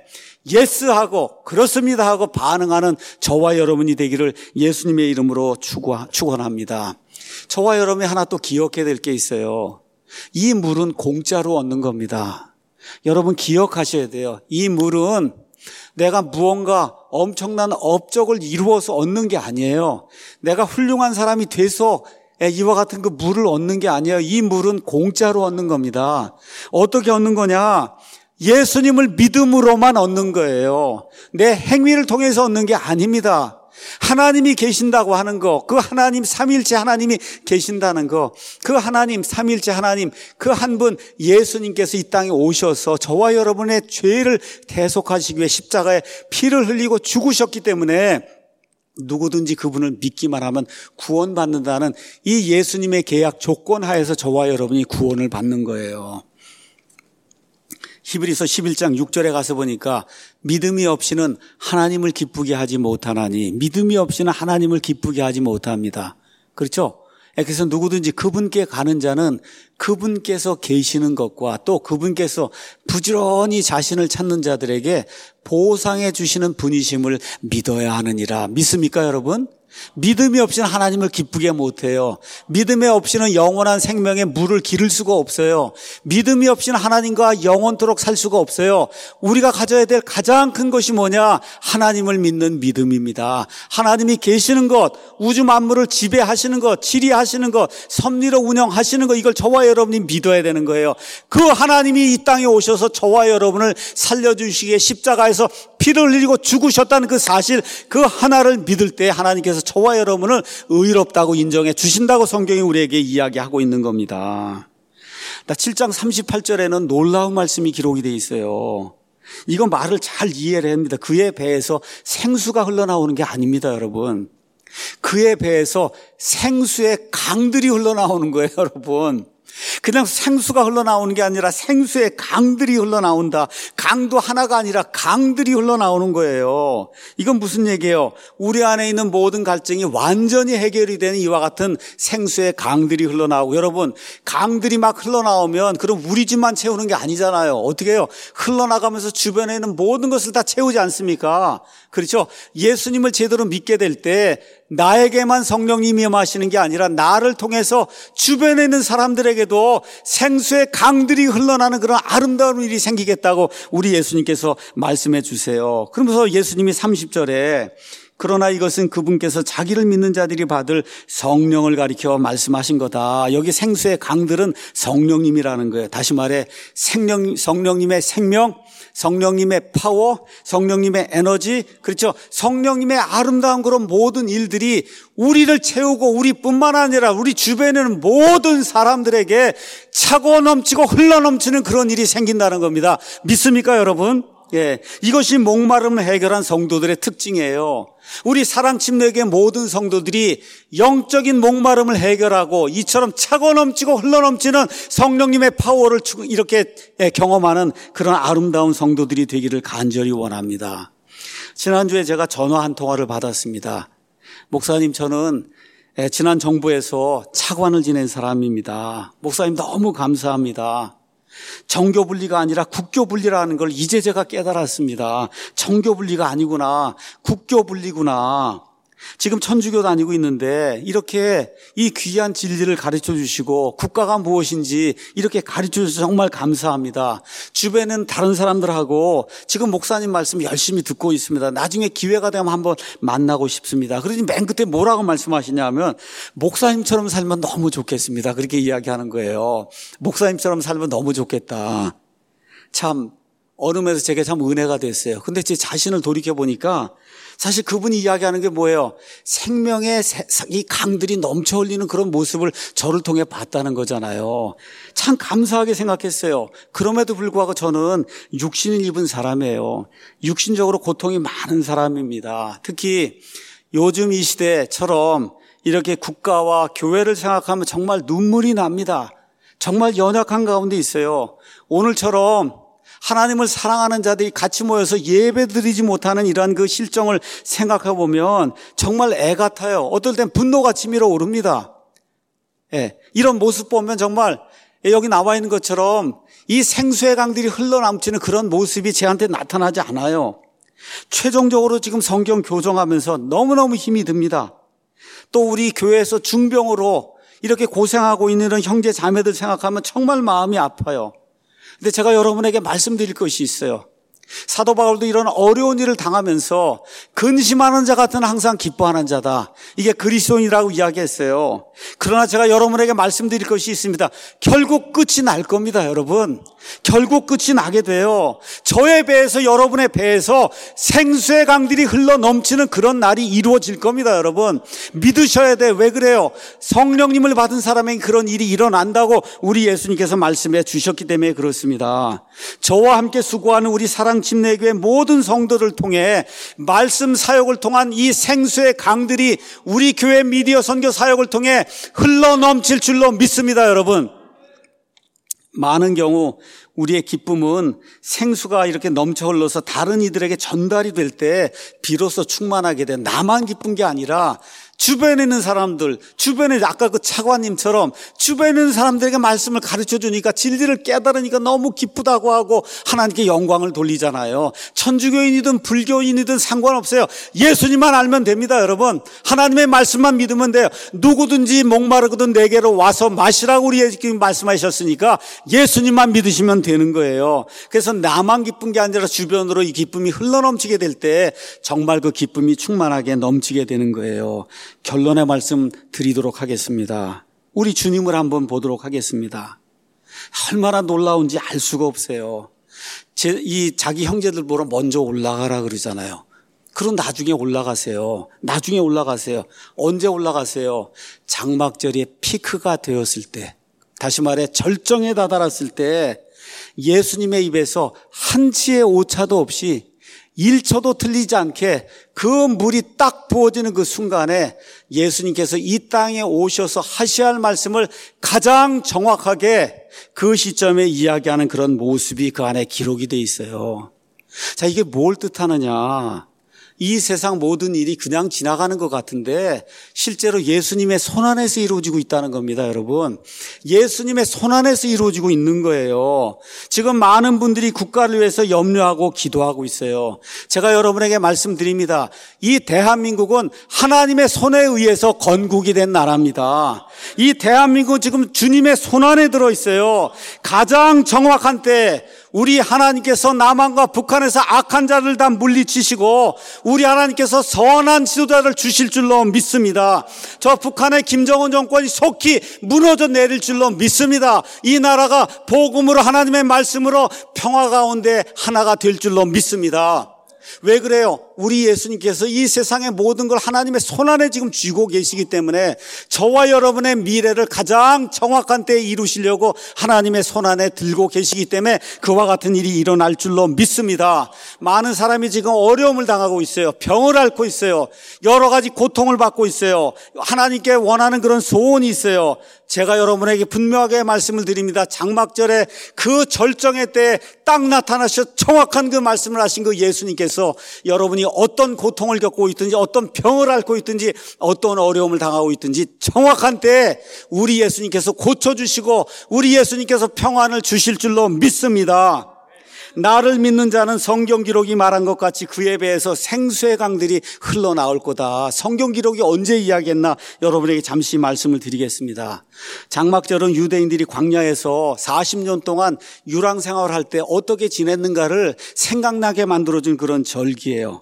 예스하고 그렇습니다 하고 반응하는 저와 여러분이 되기를 예수님의 이름으로 축원합니다. 저와 여러분이 하나 또 기억해야 될 게 있어요. 이 물은 공짜로 얻는 겁니다. 여러분 기억하셔야 돼요. 이 물은 내가 무언가 엄청난 업적을 이루어서 얻는 게 아니에요. 내가 훌륭한 사람이 돼서 이와 같은 그 물을 얻는 게 아니에요. 이 물은 공짜로 얻는 겁니다. 어떻게 얻는 거냐? 예수님을 믿음으로만 얻는 거예요. 내 행위를 통해서 얻는 게 아닙니다. 하나님이 계신다고 하는 거, 그 하나님 삼위일체 하나님이 계신다는 거, 그 하나님 삼위일체 하나님 그 한 분 예수님께서 이 땅에 오셔서 저와 여러분의 죄를 대속하시기 위해 십자가에 피를 흘리고 죽으셨기 때문에 누구든지 그분을 믿기만 하면 구원받는다는 이 예수님의 계약 조건 하에서 저와 여러분이 구원을 받는 거예요. 히브리서 십일 장 육 절에 가서 보니까 믿음이 없이는 하나님을 기쁘게 하지 못하나니 믿음이 없이는 하나님을 기쁘게 하지 못합니다. 그렇죠? 그래서 누구든지 그분께 가는 자는 그분께서 계시는 것과 또 그분께서 부지런히 자신을 찾는 자들에게 보상해 주시는 분이심을 믿어야 하느니라. 믿습니까, 여러분? 믿음이 없이는 하나님을 기쁘게 못해요. 믿음이 없이는 영원한 생명의 물을 기를 수가 없어요. 믿음이 없이는 하나님과 영원토록 살 수가 없어요. 우리가 가져야 될 가장 큰 것이 뭐냐? 하나님을 믿는 믿음입니다. 하나님이 계시는 것, 우주 만물을 지배하시는 것, 지리하시는 것, 섭리로 운영하시는 것, 이걸 저와 여러분이 믿어야 되는 거예요. 그 하나님이 이 땅에 오셔서 저와 여러분을 살려주시기에 십자가에서 피를 흘리고 죽으셨다는 그 사실, 그 하나를 믿을 때 하나님께서 저와 여러분을 의롭다고 인정해 주신다고 성경이 우리에게 이야기하고 있는 겁니다. 칠 장 삼십팔 절에는 놀라운 말씀이 기록이 되어 있어요. 이건 말을 잘 이해를 합니다. 그의 배에서 생수가 흘러나오는 게 아닙니다, 여러분. 그의 배에서 생수의 강들이 흘러나오는 거예요, 여러분. 그냥 생수가 흘러나오는 게 아니라 생수의 강들이 흘러나온다. 강도 하나가 아니라 강들이 흘러나오는 거예요. 이건 무슨 얘기예요? 우리 안에 있는 모든 갈증이 완전히 해결이 되는 이와 같은 생수의 강들이 흘러나오고, 여러분 강들이 막 흘러나오면 그럼 우리 집만 채우는 게 아니잖아요. 어떻게 해요? 흘러나가면서 주변에 있는 모든 것을 다 채우지 않습니까? 그렇죠? 예수님을 제대로 믿게 될 때 나에게만 성령님이 임하시는 게 아니라 나를 통해서 주변에 있는 사람들에게도 생수의 강들이 흘러나는 그런 아름다운 일이 생기겠다고 우리 예수님께서 말씀해 주세요. 그러면서 예수님이 삼십 절에 그러나 이것은 그분께서 자기를 믿는 자들이 받을 성령을 가리켜 말씀하신 거다. 여기 생수의 강들은 성령님이라는 거예요. 다시 말해 생명, 성령님의 생명, 성령님의 파워, 성령님의 에너지, 그렇죠? 성령님의 아름다운 그런 모든 일들이 우리를 채우고 우리뿐만 아니라 우리 주변에는 모든 사람들에게 차고 넘치고 흘러넘치는 그런 일이 생긴다는 겁니다. 믿습니까, 여러분? 예, 이것이 목마름을 해결한 성도들의 특징이에요. 우리 사랑침례교회 모든 성도들이 영적인 목마름을 해결하고 이처럼 차고 넘치고 흘러넘치는 성령님의 파워를 이렇게 경험하는 그런 아름다운 성도들이 되기를 간절히 원합니다. 지난주에 제가 전화 한 통화를 받았습니다. 목사님, 저는 지난 정부에서 차관을 지낸 사람입니다. 목사님 너무 감사합니다. 정교분리가 아니라 국교분리라는 걸 이제 제가 깨달았습니다. 정교분리가 아니구나, 국교분리구나. 지금 천주교 다니고 있는데 이렇게 이 귀한 진리를 가르쳐 주시고 국가가 무엇인지 이렇게 가르쳐 주셔서 정말 감사합니다. 주변에는 다른 사람들하고 지금 목사님 말씀 열심히 듣고 있습니다. 나중에 기회가 되면 한번 만나고 싶습니다. 그러니 맨 끝에 뭐라고 말씀하시냐면 목사님처럼 살면 너무 좋겠습니다. 그렇게 이야기하는 거예요. 목사님처럼 살면 너무 좋겠다. 참 어느 면에서 제게 참 은혜가 됐어요. 근데 제 자신을 돌이켜보니까 사실 그분이 이야기하는 게 뭐예요? 생명의 이 강들이 넘쳐 흘리는 그런 모습을 저를 통해 봤다는 거잖아요. 참 감사하게 생각했어요. 그럼에도 불구하고 저는 육신을 입은 사람이에요. 육신적으로 고통이 많은 사람입니다. 특히 요즘 이 시대처럼 이렇게 국가와 교회를 생각하면 정말 눈물이 납니다. 정말 연약한 가운데 있어요. 오늘처럼 하나님을 사랑하는 자들이 같이 모여서 예배드리지 못하는 이러한 그 실정을 생각해 보면 정말 애 같아요. 어떨 땐 분노가 치밀어 오릅니다. 예, 이런 모습 보면 정말 여기 나와 있는 것처럼 이 생수의 강들이 흘러넘치는 그런 모습이 제한테 나타나지 않아요. 최종적으로 지금 성경 교정하면서 너무너무 힘이 듭니다. 또 우리 교회에서 중병으로 이렇게 고생하고 있는 이런 형제 자매들 생각하면 정말 마음이 아파요. 근데 제가 여러분에게 말씀드릴 것이 있어요. 사도 바울도 이런 어려운 일을 당하면서 근심하는 자 같은 항상 기뻐하는 자다. 이게 그리스도인이라고 이야기했어요. 그러나 제가 여러분에게 말씀드릴 것이 있습니다. 결국 끝이 날 겁니다, 여러분. 결국 끝이 나게 돼요. 저의 배에서 여러분의 배에서 생수의 강들이 흘러 넘치는 그런 날이 이루어질 겁니다, 여러분. 믿으셔야 돼. 왜 그래요? 성령님을 받은 사람에게 그런 일이 일어난다고 우리 예수님께서 말씀해 주셨기 때문에 그렇습니다. 저와 함께 수고하는 우리 사랑 침례교회 모든 성도를 통해 말씀 사역을 통한 이 생수의 강들이 우리 교회 미디어 선교 사역을 통해 흘러 넘칠 줄로 믿습니다, 여러분. 많은 경우 우리의 기쁨은 생수가 이렇게 넘쳐 흘러서 다른 이들에게 전달이 될 때 비로소 충만하게 돼. 나만 기쁜 게 아니라 주변에 있는 사람들, 주변에 아까 그 차관님처럼 주변에 있는 사람들에게 말씀을 가르쳐 주니까 진리를 깨달으니까 너무 기쁘다고 하고 하나님께 영광을 돌리잖아요. 천주교인이든 불교인이든 상관없어요. 예수님만 알면 됩니다, 여러분. 하나님의 말씀만 믿으면 돼요. 누구든지 목마르거든 내게로 와서 마시라고 우리 예수님이 말씀하셨으니까 예수님만 믿으시면 되는 거예요. 그래서 나만 기쁜 게 아니라 주변으로 이 기쁨이 흘러넘치게 될 때 정말 그 기쁨이 충만하게 넘치게 되는 거예요. 결론의 말씀 드리도록 하겠습니다. 우리 주님을 한번 보도록 하겠습니다. 얼마나 놀라운지 알 수가 없어요. 제, 이 자기 형제들 보러 먼저 올라가라 그러잖아요. 그럼 나중에 올라가세요. 나중에 올라가세요. 언제 올라가세요? 장막절이 피크가 되었을 때, 다시 말해 절정에 다다랐을 때 예수님의 입에서 한치의 오차도 없이 일 초도 틀리지 않게 그 물이 딱 부어지는 그 순간에 예수님께서 이 땅에 오셔서 하셔야 할 말씀을 가장 정확하게 그 시점에 이야기하는 그런 모습이 그 안에 기록이 돼 있어요. 자, 이게 뭘 뜻하느냐? 이 세상 모든 일이 그냥 지나가는 것 같은데 실제로 예수님의 손안에서 이루어지고 있다는 겁니다, 여러분. 예수님의 손안에서 이루어지고 있는 거예요. 지금 많은 분들이 국가를 위해서 염려하고 기도하고 있어요. 제가 여러분에게 말씀드립니다. 이 대한민국은 하나님의 손에 의해서 건국이 된 나라입니다. 이 대한민국은 지금 주님의 손안에 들어있어요. 가장 정확한 때 우리 하나님께서 남한과 북한에서 악한 자를 다 물리치시고 우리 하나님께서 선한 지도자를 주실 줄로 믿습니다. 저 북한의 김정은 정권이 속히 무너져 내릴 줄로 믿습니다. 이 나라가 복음으로 하나님의 말씀으로 평화 가운데 하나가 될 줄로 믿습니다. 왜 그래요? 우리 예수님께서 이 세상의 모든 걸 하나님의 손안에 지금 쥐고 계시기 때문에 저와 여러분의 미래를 가장 정확한 때에 이루시려고 하나님의 손안에 들고 계시기 때문에 그와 같은 일이 일어날 줄로 믿습니다. 많은 사람이 지금 어려움을 당하고 있어요. 병을 앓고 있어요. 여러 가지 고통을 받고 있어요. 하나님께 원하는 그런 소원이 있어요. 제가 여러분에게 분명하게 말씀을 드립니다. 장막절에 그 절정의 때에 딱 나타나셔 정확한 그 말씀을 하신 그 예수님께서 여러분이 어떤 고통을 겪고 있든지 어떤 병을 앓고 있든지 어떤 어려움을 당하고 있든지 정확한 때에 우리 예수님께서 고쳐주시고 우리 예수님께서 평안을 주실 줄로 믿습니다. 나를 믿는 자는 성경 기록이 말한 것 같이 그에 배에서 생수의 강들이 흘러나올 거다. 성경 기록이 언제 이야기했나 여러분에게 잠시 말씀을 드리겠습니다. 장막절은 유대인들이 광야에서 사십 년 동안 유랑 생활을 할 때 어떻게 지냈는가를 생각나게 만들어준 그런 절기예요.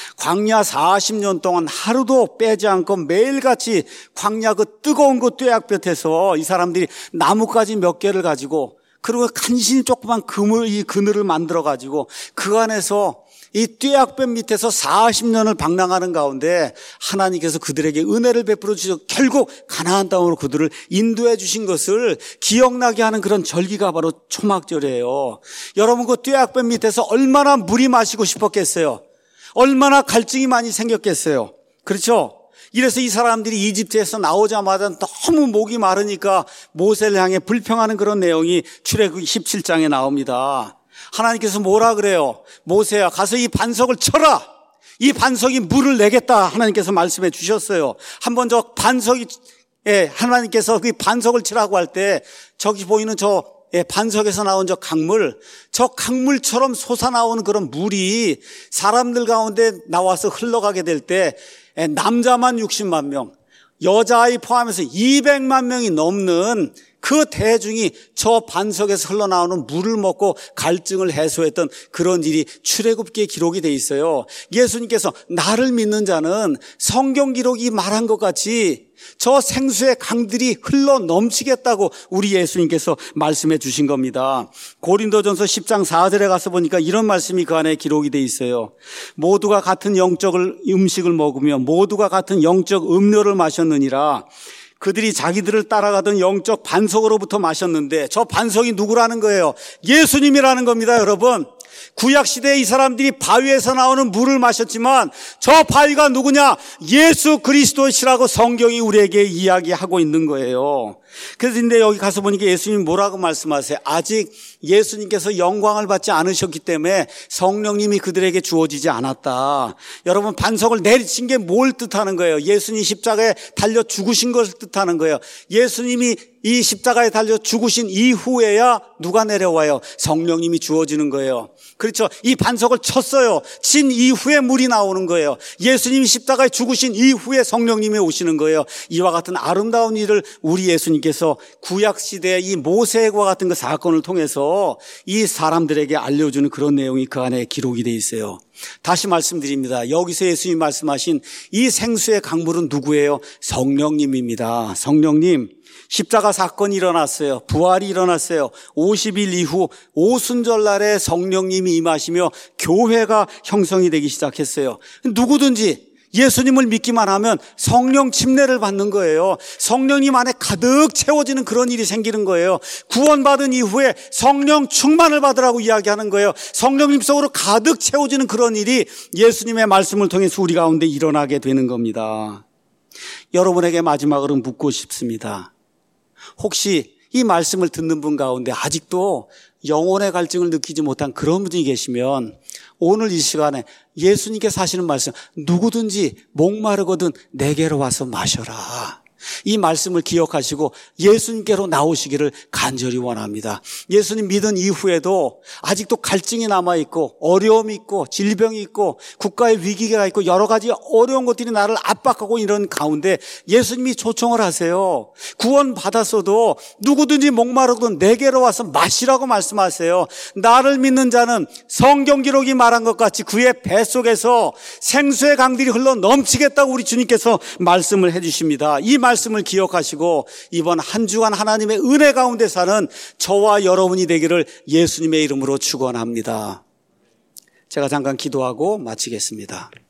광야 사십 년 동안 하루도 빼지 않고 매일같이 광야 그 뜨거운 그 뙤약볕에서 이 사람들이 나뭇가지 몇 개를 가지고 그리고 간신히 조그만 그물, 이 그늘을 만들어가지고 그 안에서 이 뙤약볕 밑에서 사십 년을 방랑하는 가운데 하나님께서 그들에게 은혜를 베풀어 주셔서 결국 가나안 땅으로 그들을 인도해 주신 것을 기억나게 하는 그런 절기가 바로 초막절이에요. 여러분 그 뙤약볕 밑에서 얼마나 물이 마시고 싶었겠어요. 얼마나 갈증이 많이 생겼겠어요. 그렇죠? 이래서 이 사람들이 이집트에서 나오자마자 너무 목이 마르니까 모세를 향해 불평하는 그런 내용이 출애굽기 십칠 장에 나옵니다. 하나님께서 뭐라 그래요? 모세야 가서 이 반석을 쳐라. 이 반석이 물을 내겠다. 하나님께서 말씀해 주셨어요. 한번 저 반석이 예, 하나님께서 그 반석을 치라고 할 때 저기 보이는 저 예, 반석에서 나온 저 강물, 저 강물처럼 솟아나오는 그런 물이 사람들 가운데 나와서 흘러가게 될 때 남자만 육십만 명, 여자아이 포함해서 이백만 명이 넘는 그 대중이 저 반석에서 흘러나오는 물을 먹고 갈증을 해소했던 그런 일이 출애굽기에 기록이 돼 있어요. 예수님께서 나를 믿는 자는 성경 기록이 말한 것 같이 저 생수의 강들이 흘러 넘치겠다고 우리 예수님께서 말씀해 주신 겁니다. 고린도전서 십 장 사 절에 가서 보니까 이런 말씀이 그 안에 기록이 돼 있어요. 모두가 같은 영적 음식을 먹으며 모두가 같은 영적 음료를 마셨느니라. 그들이 자기들을 따라가던 영적 반석으로부터 마셨는데 저 반석이 누구라는 거예요? 예수님이라는 겁니다, 여러분. 구약시대에 이 사람들이 바위에서 나오는 물을 마셨지만 저 바위가 누구냐? 예수 그리스도시라고 성경이 우리에게 이야기하고 있는 거예요. 그래서 근데 여기 가서 보니까 예수님이 뭐라고 말씀하세요? 아직 예수님께서 영광을 받지 않으셨기 때문에 성령님이 그들에게 주어지지 않았다. 여러분 반석을 내리친 게 뭘 뜻하는 거예요? 예수님 십자가에 달려 죽으신 것을 뜻하는 거예요. 예수님이 이 십자가에 달려 죽으신 이후에야 누가 내려와요? 성령님이 주어지는 거예요. 그렇죠. 이 반석을 쳤어요. 친 이후에 물이 나오는 거예요. 예수님이 십자가에 죽으신 이후에 성령님이 오시는 거예요. 이와 같은 아름다운 일을 우리 예수님께서 구약시대의 이 모세와 같은 그 사건을 통해서 이 사람들에게 알려주는 그런 내용이 그 안에 기록이 돼 있어요. 다시 말씀드립니다. 여기서 예수님이 말씀하신 이 생수의 강물은 누구예요? 성령님입니다. 성령님. 십자가 사건이 일어났어요. 부활이 일어났어요. 오십 일 이후 오순절날에 성령님이 임하시며 교회가 형성이 되기 시작했어요. 누구든지 예수님을 믿기만 하면 성령 침례를 받는 거예요. 성령님 안에 가득 채워지는 그런 일이 생기는 거예요. 구원받은 이후에 성령 충만을 받으라고 이야기하는 거예요. 성령님 속으로 가득 채워지는 그런 일이 예수님의 말씀을 통해서 우리 가운데 일어나게 되는 겁니다. 여러분에게 마지막으로 묻고 싶습니다. 혹시 이 말씀을 듣는 분 가운데 아직도 영혼의 갈증을 느끼지 못한 그런 분이 계시면 오늘 이 시간에 예수님께서 하시는 말씀, 누구든지 목마르거든 내게로 와서 마셔라. 이 말씀을 기억하시고 예수님께로 나오시기를 간절히 원합니다. 예수님 믿은 이후에도 아직도 갈증이 남아있고 어려움이 있고 질병이 있고 국가의 위기가 있고 여러 가지 어려운 것들이 나를 압박하고 이런 가운데 예수님이 초청을 하세요. 구원 받았어도 누구든지 목마르거든 내게로 와서 마시라고 말씀하세요. 나를 믿는 자는 성경 기록이 말한 것 같이 그의 뱃속에서 생수의 강들이 흘러 넘치겠다고 우리 주님께서 말씀을 해주십니다. 이 말 말씀을 기억하시고 이번 한 주간 하나님의 은혜 가운데 사는 저와 여러분이 되기를 예수님의 이름으로 축원합니다. 제가 잠깐 기도하고 마치겠습니다.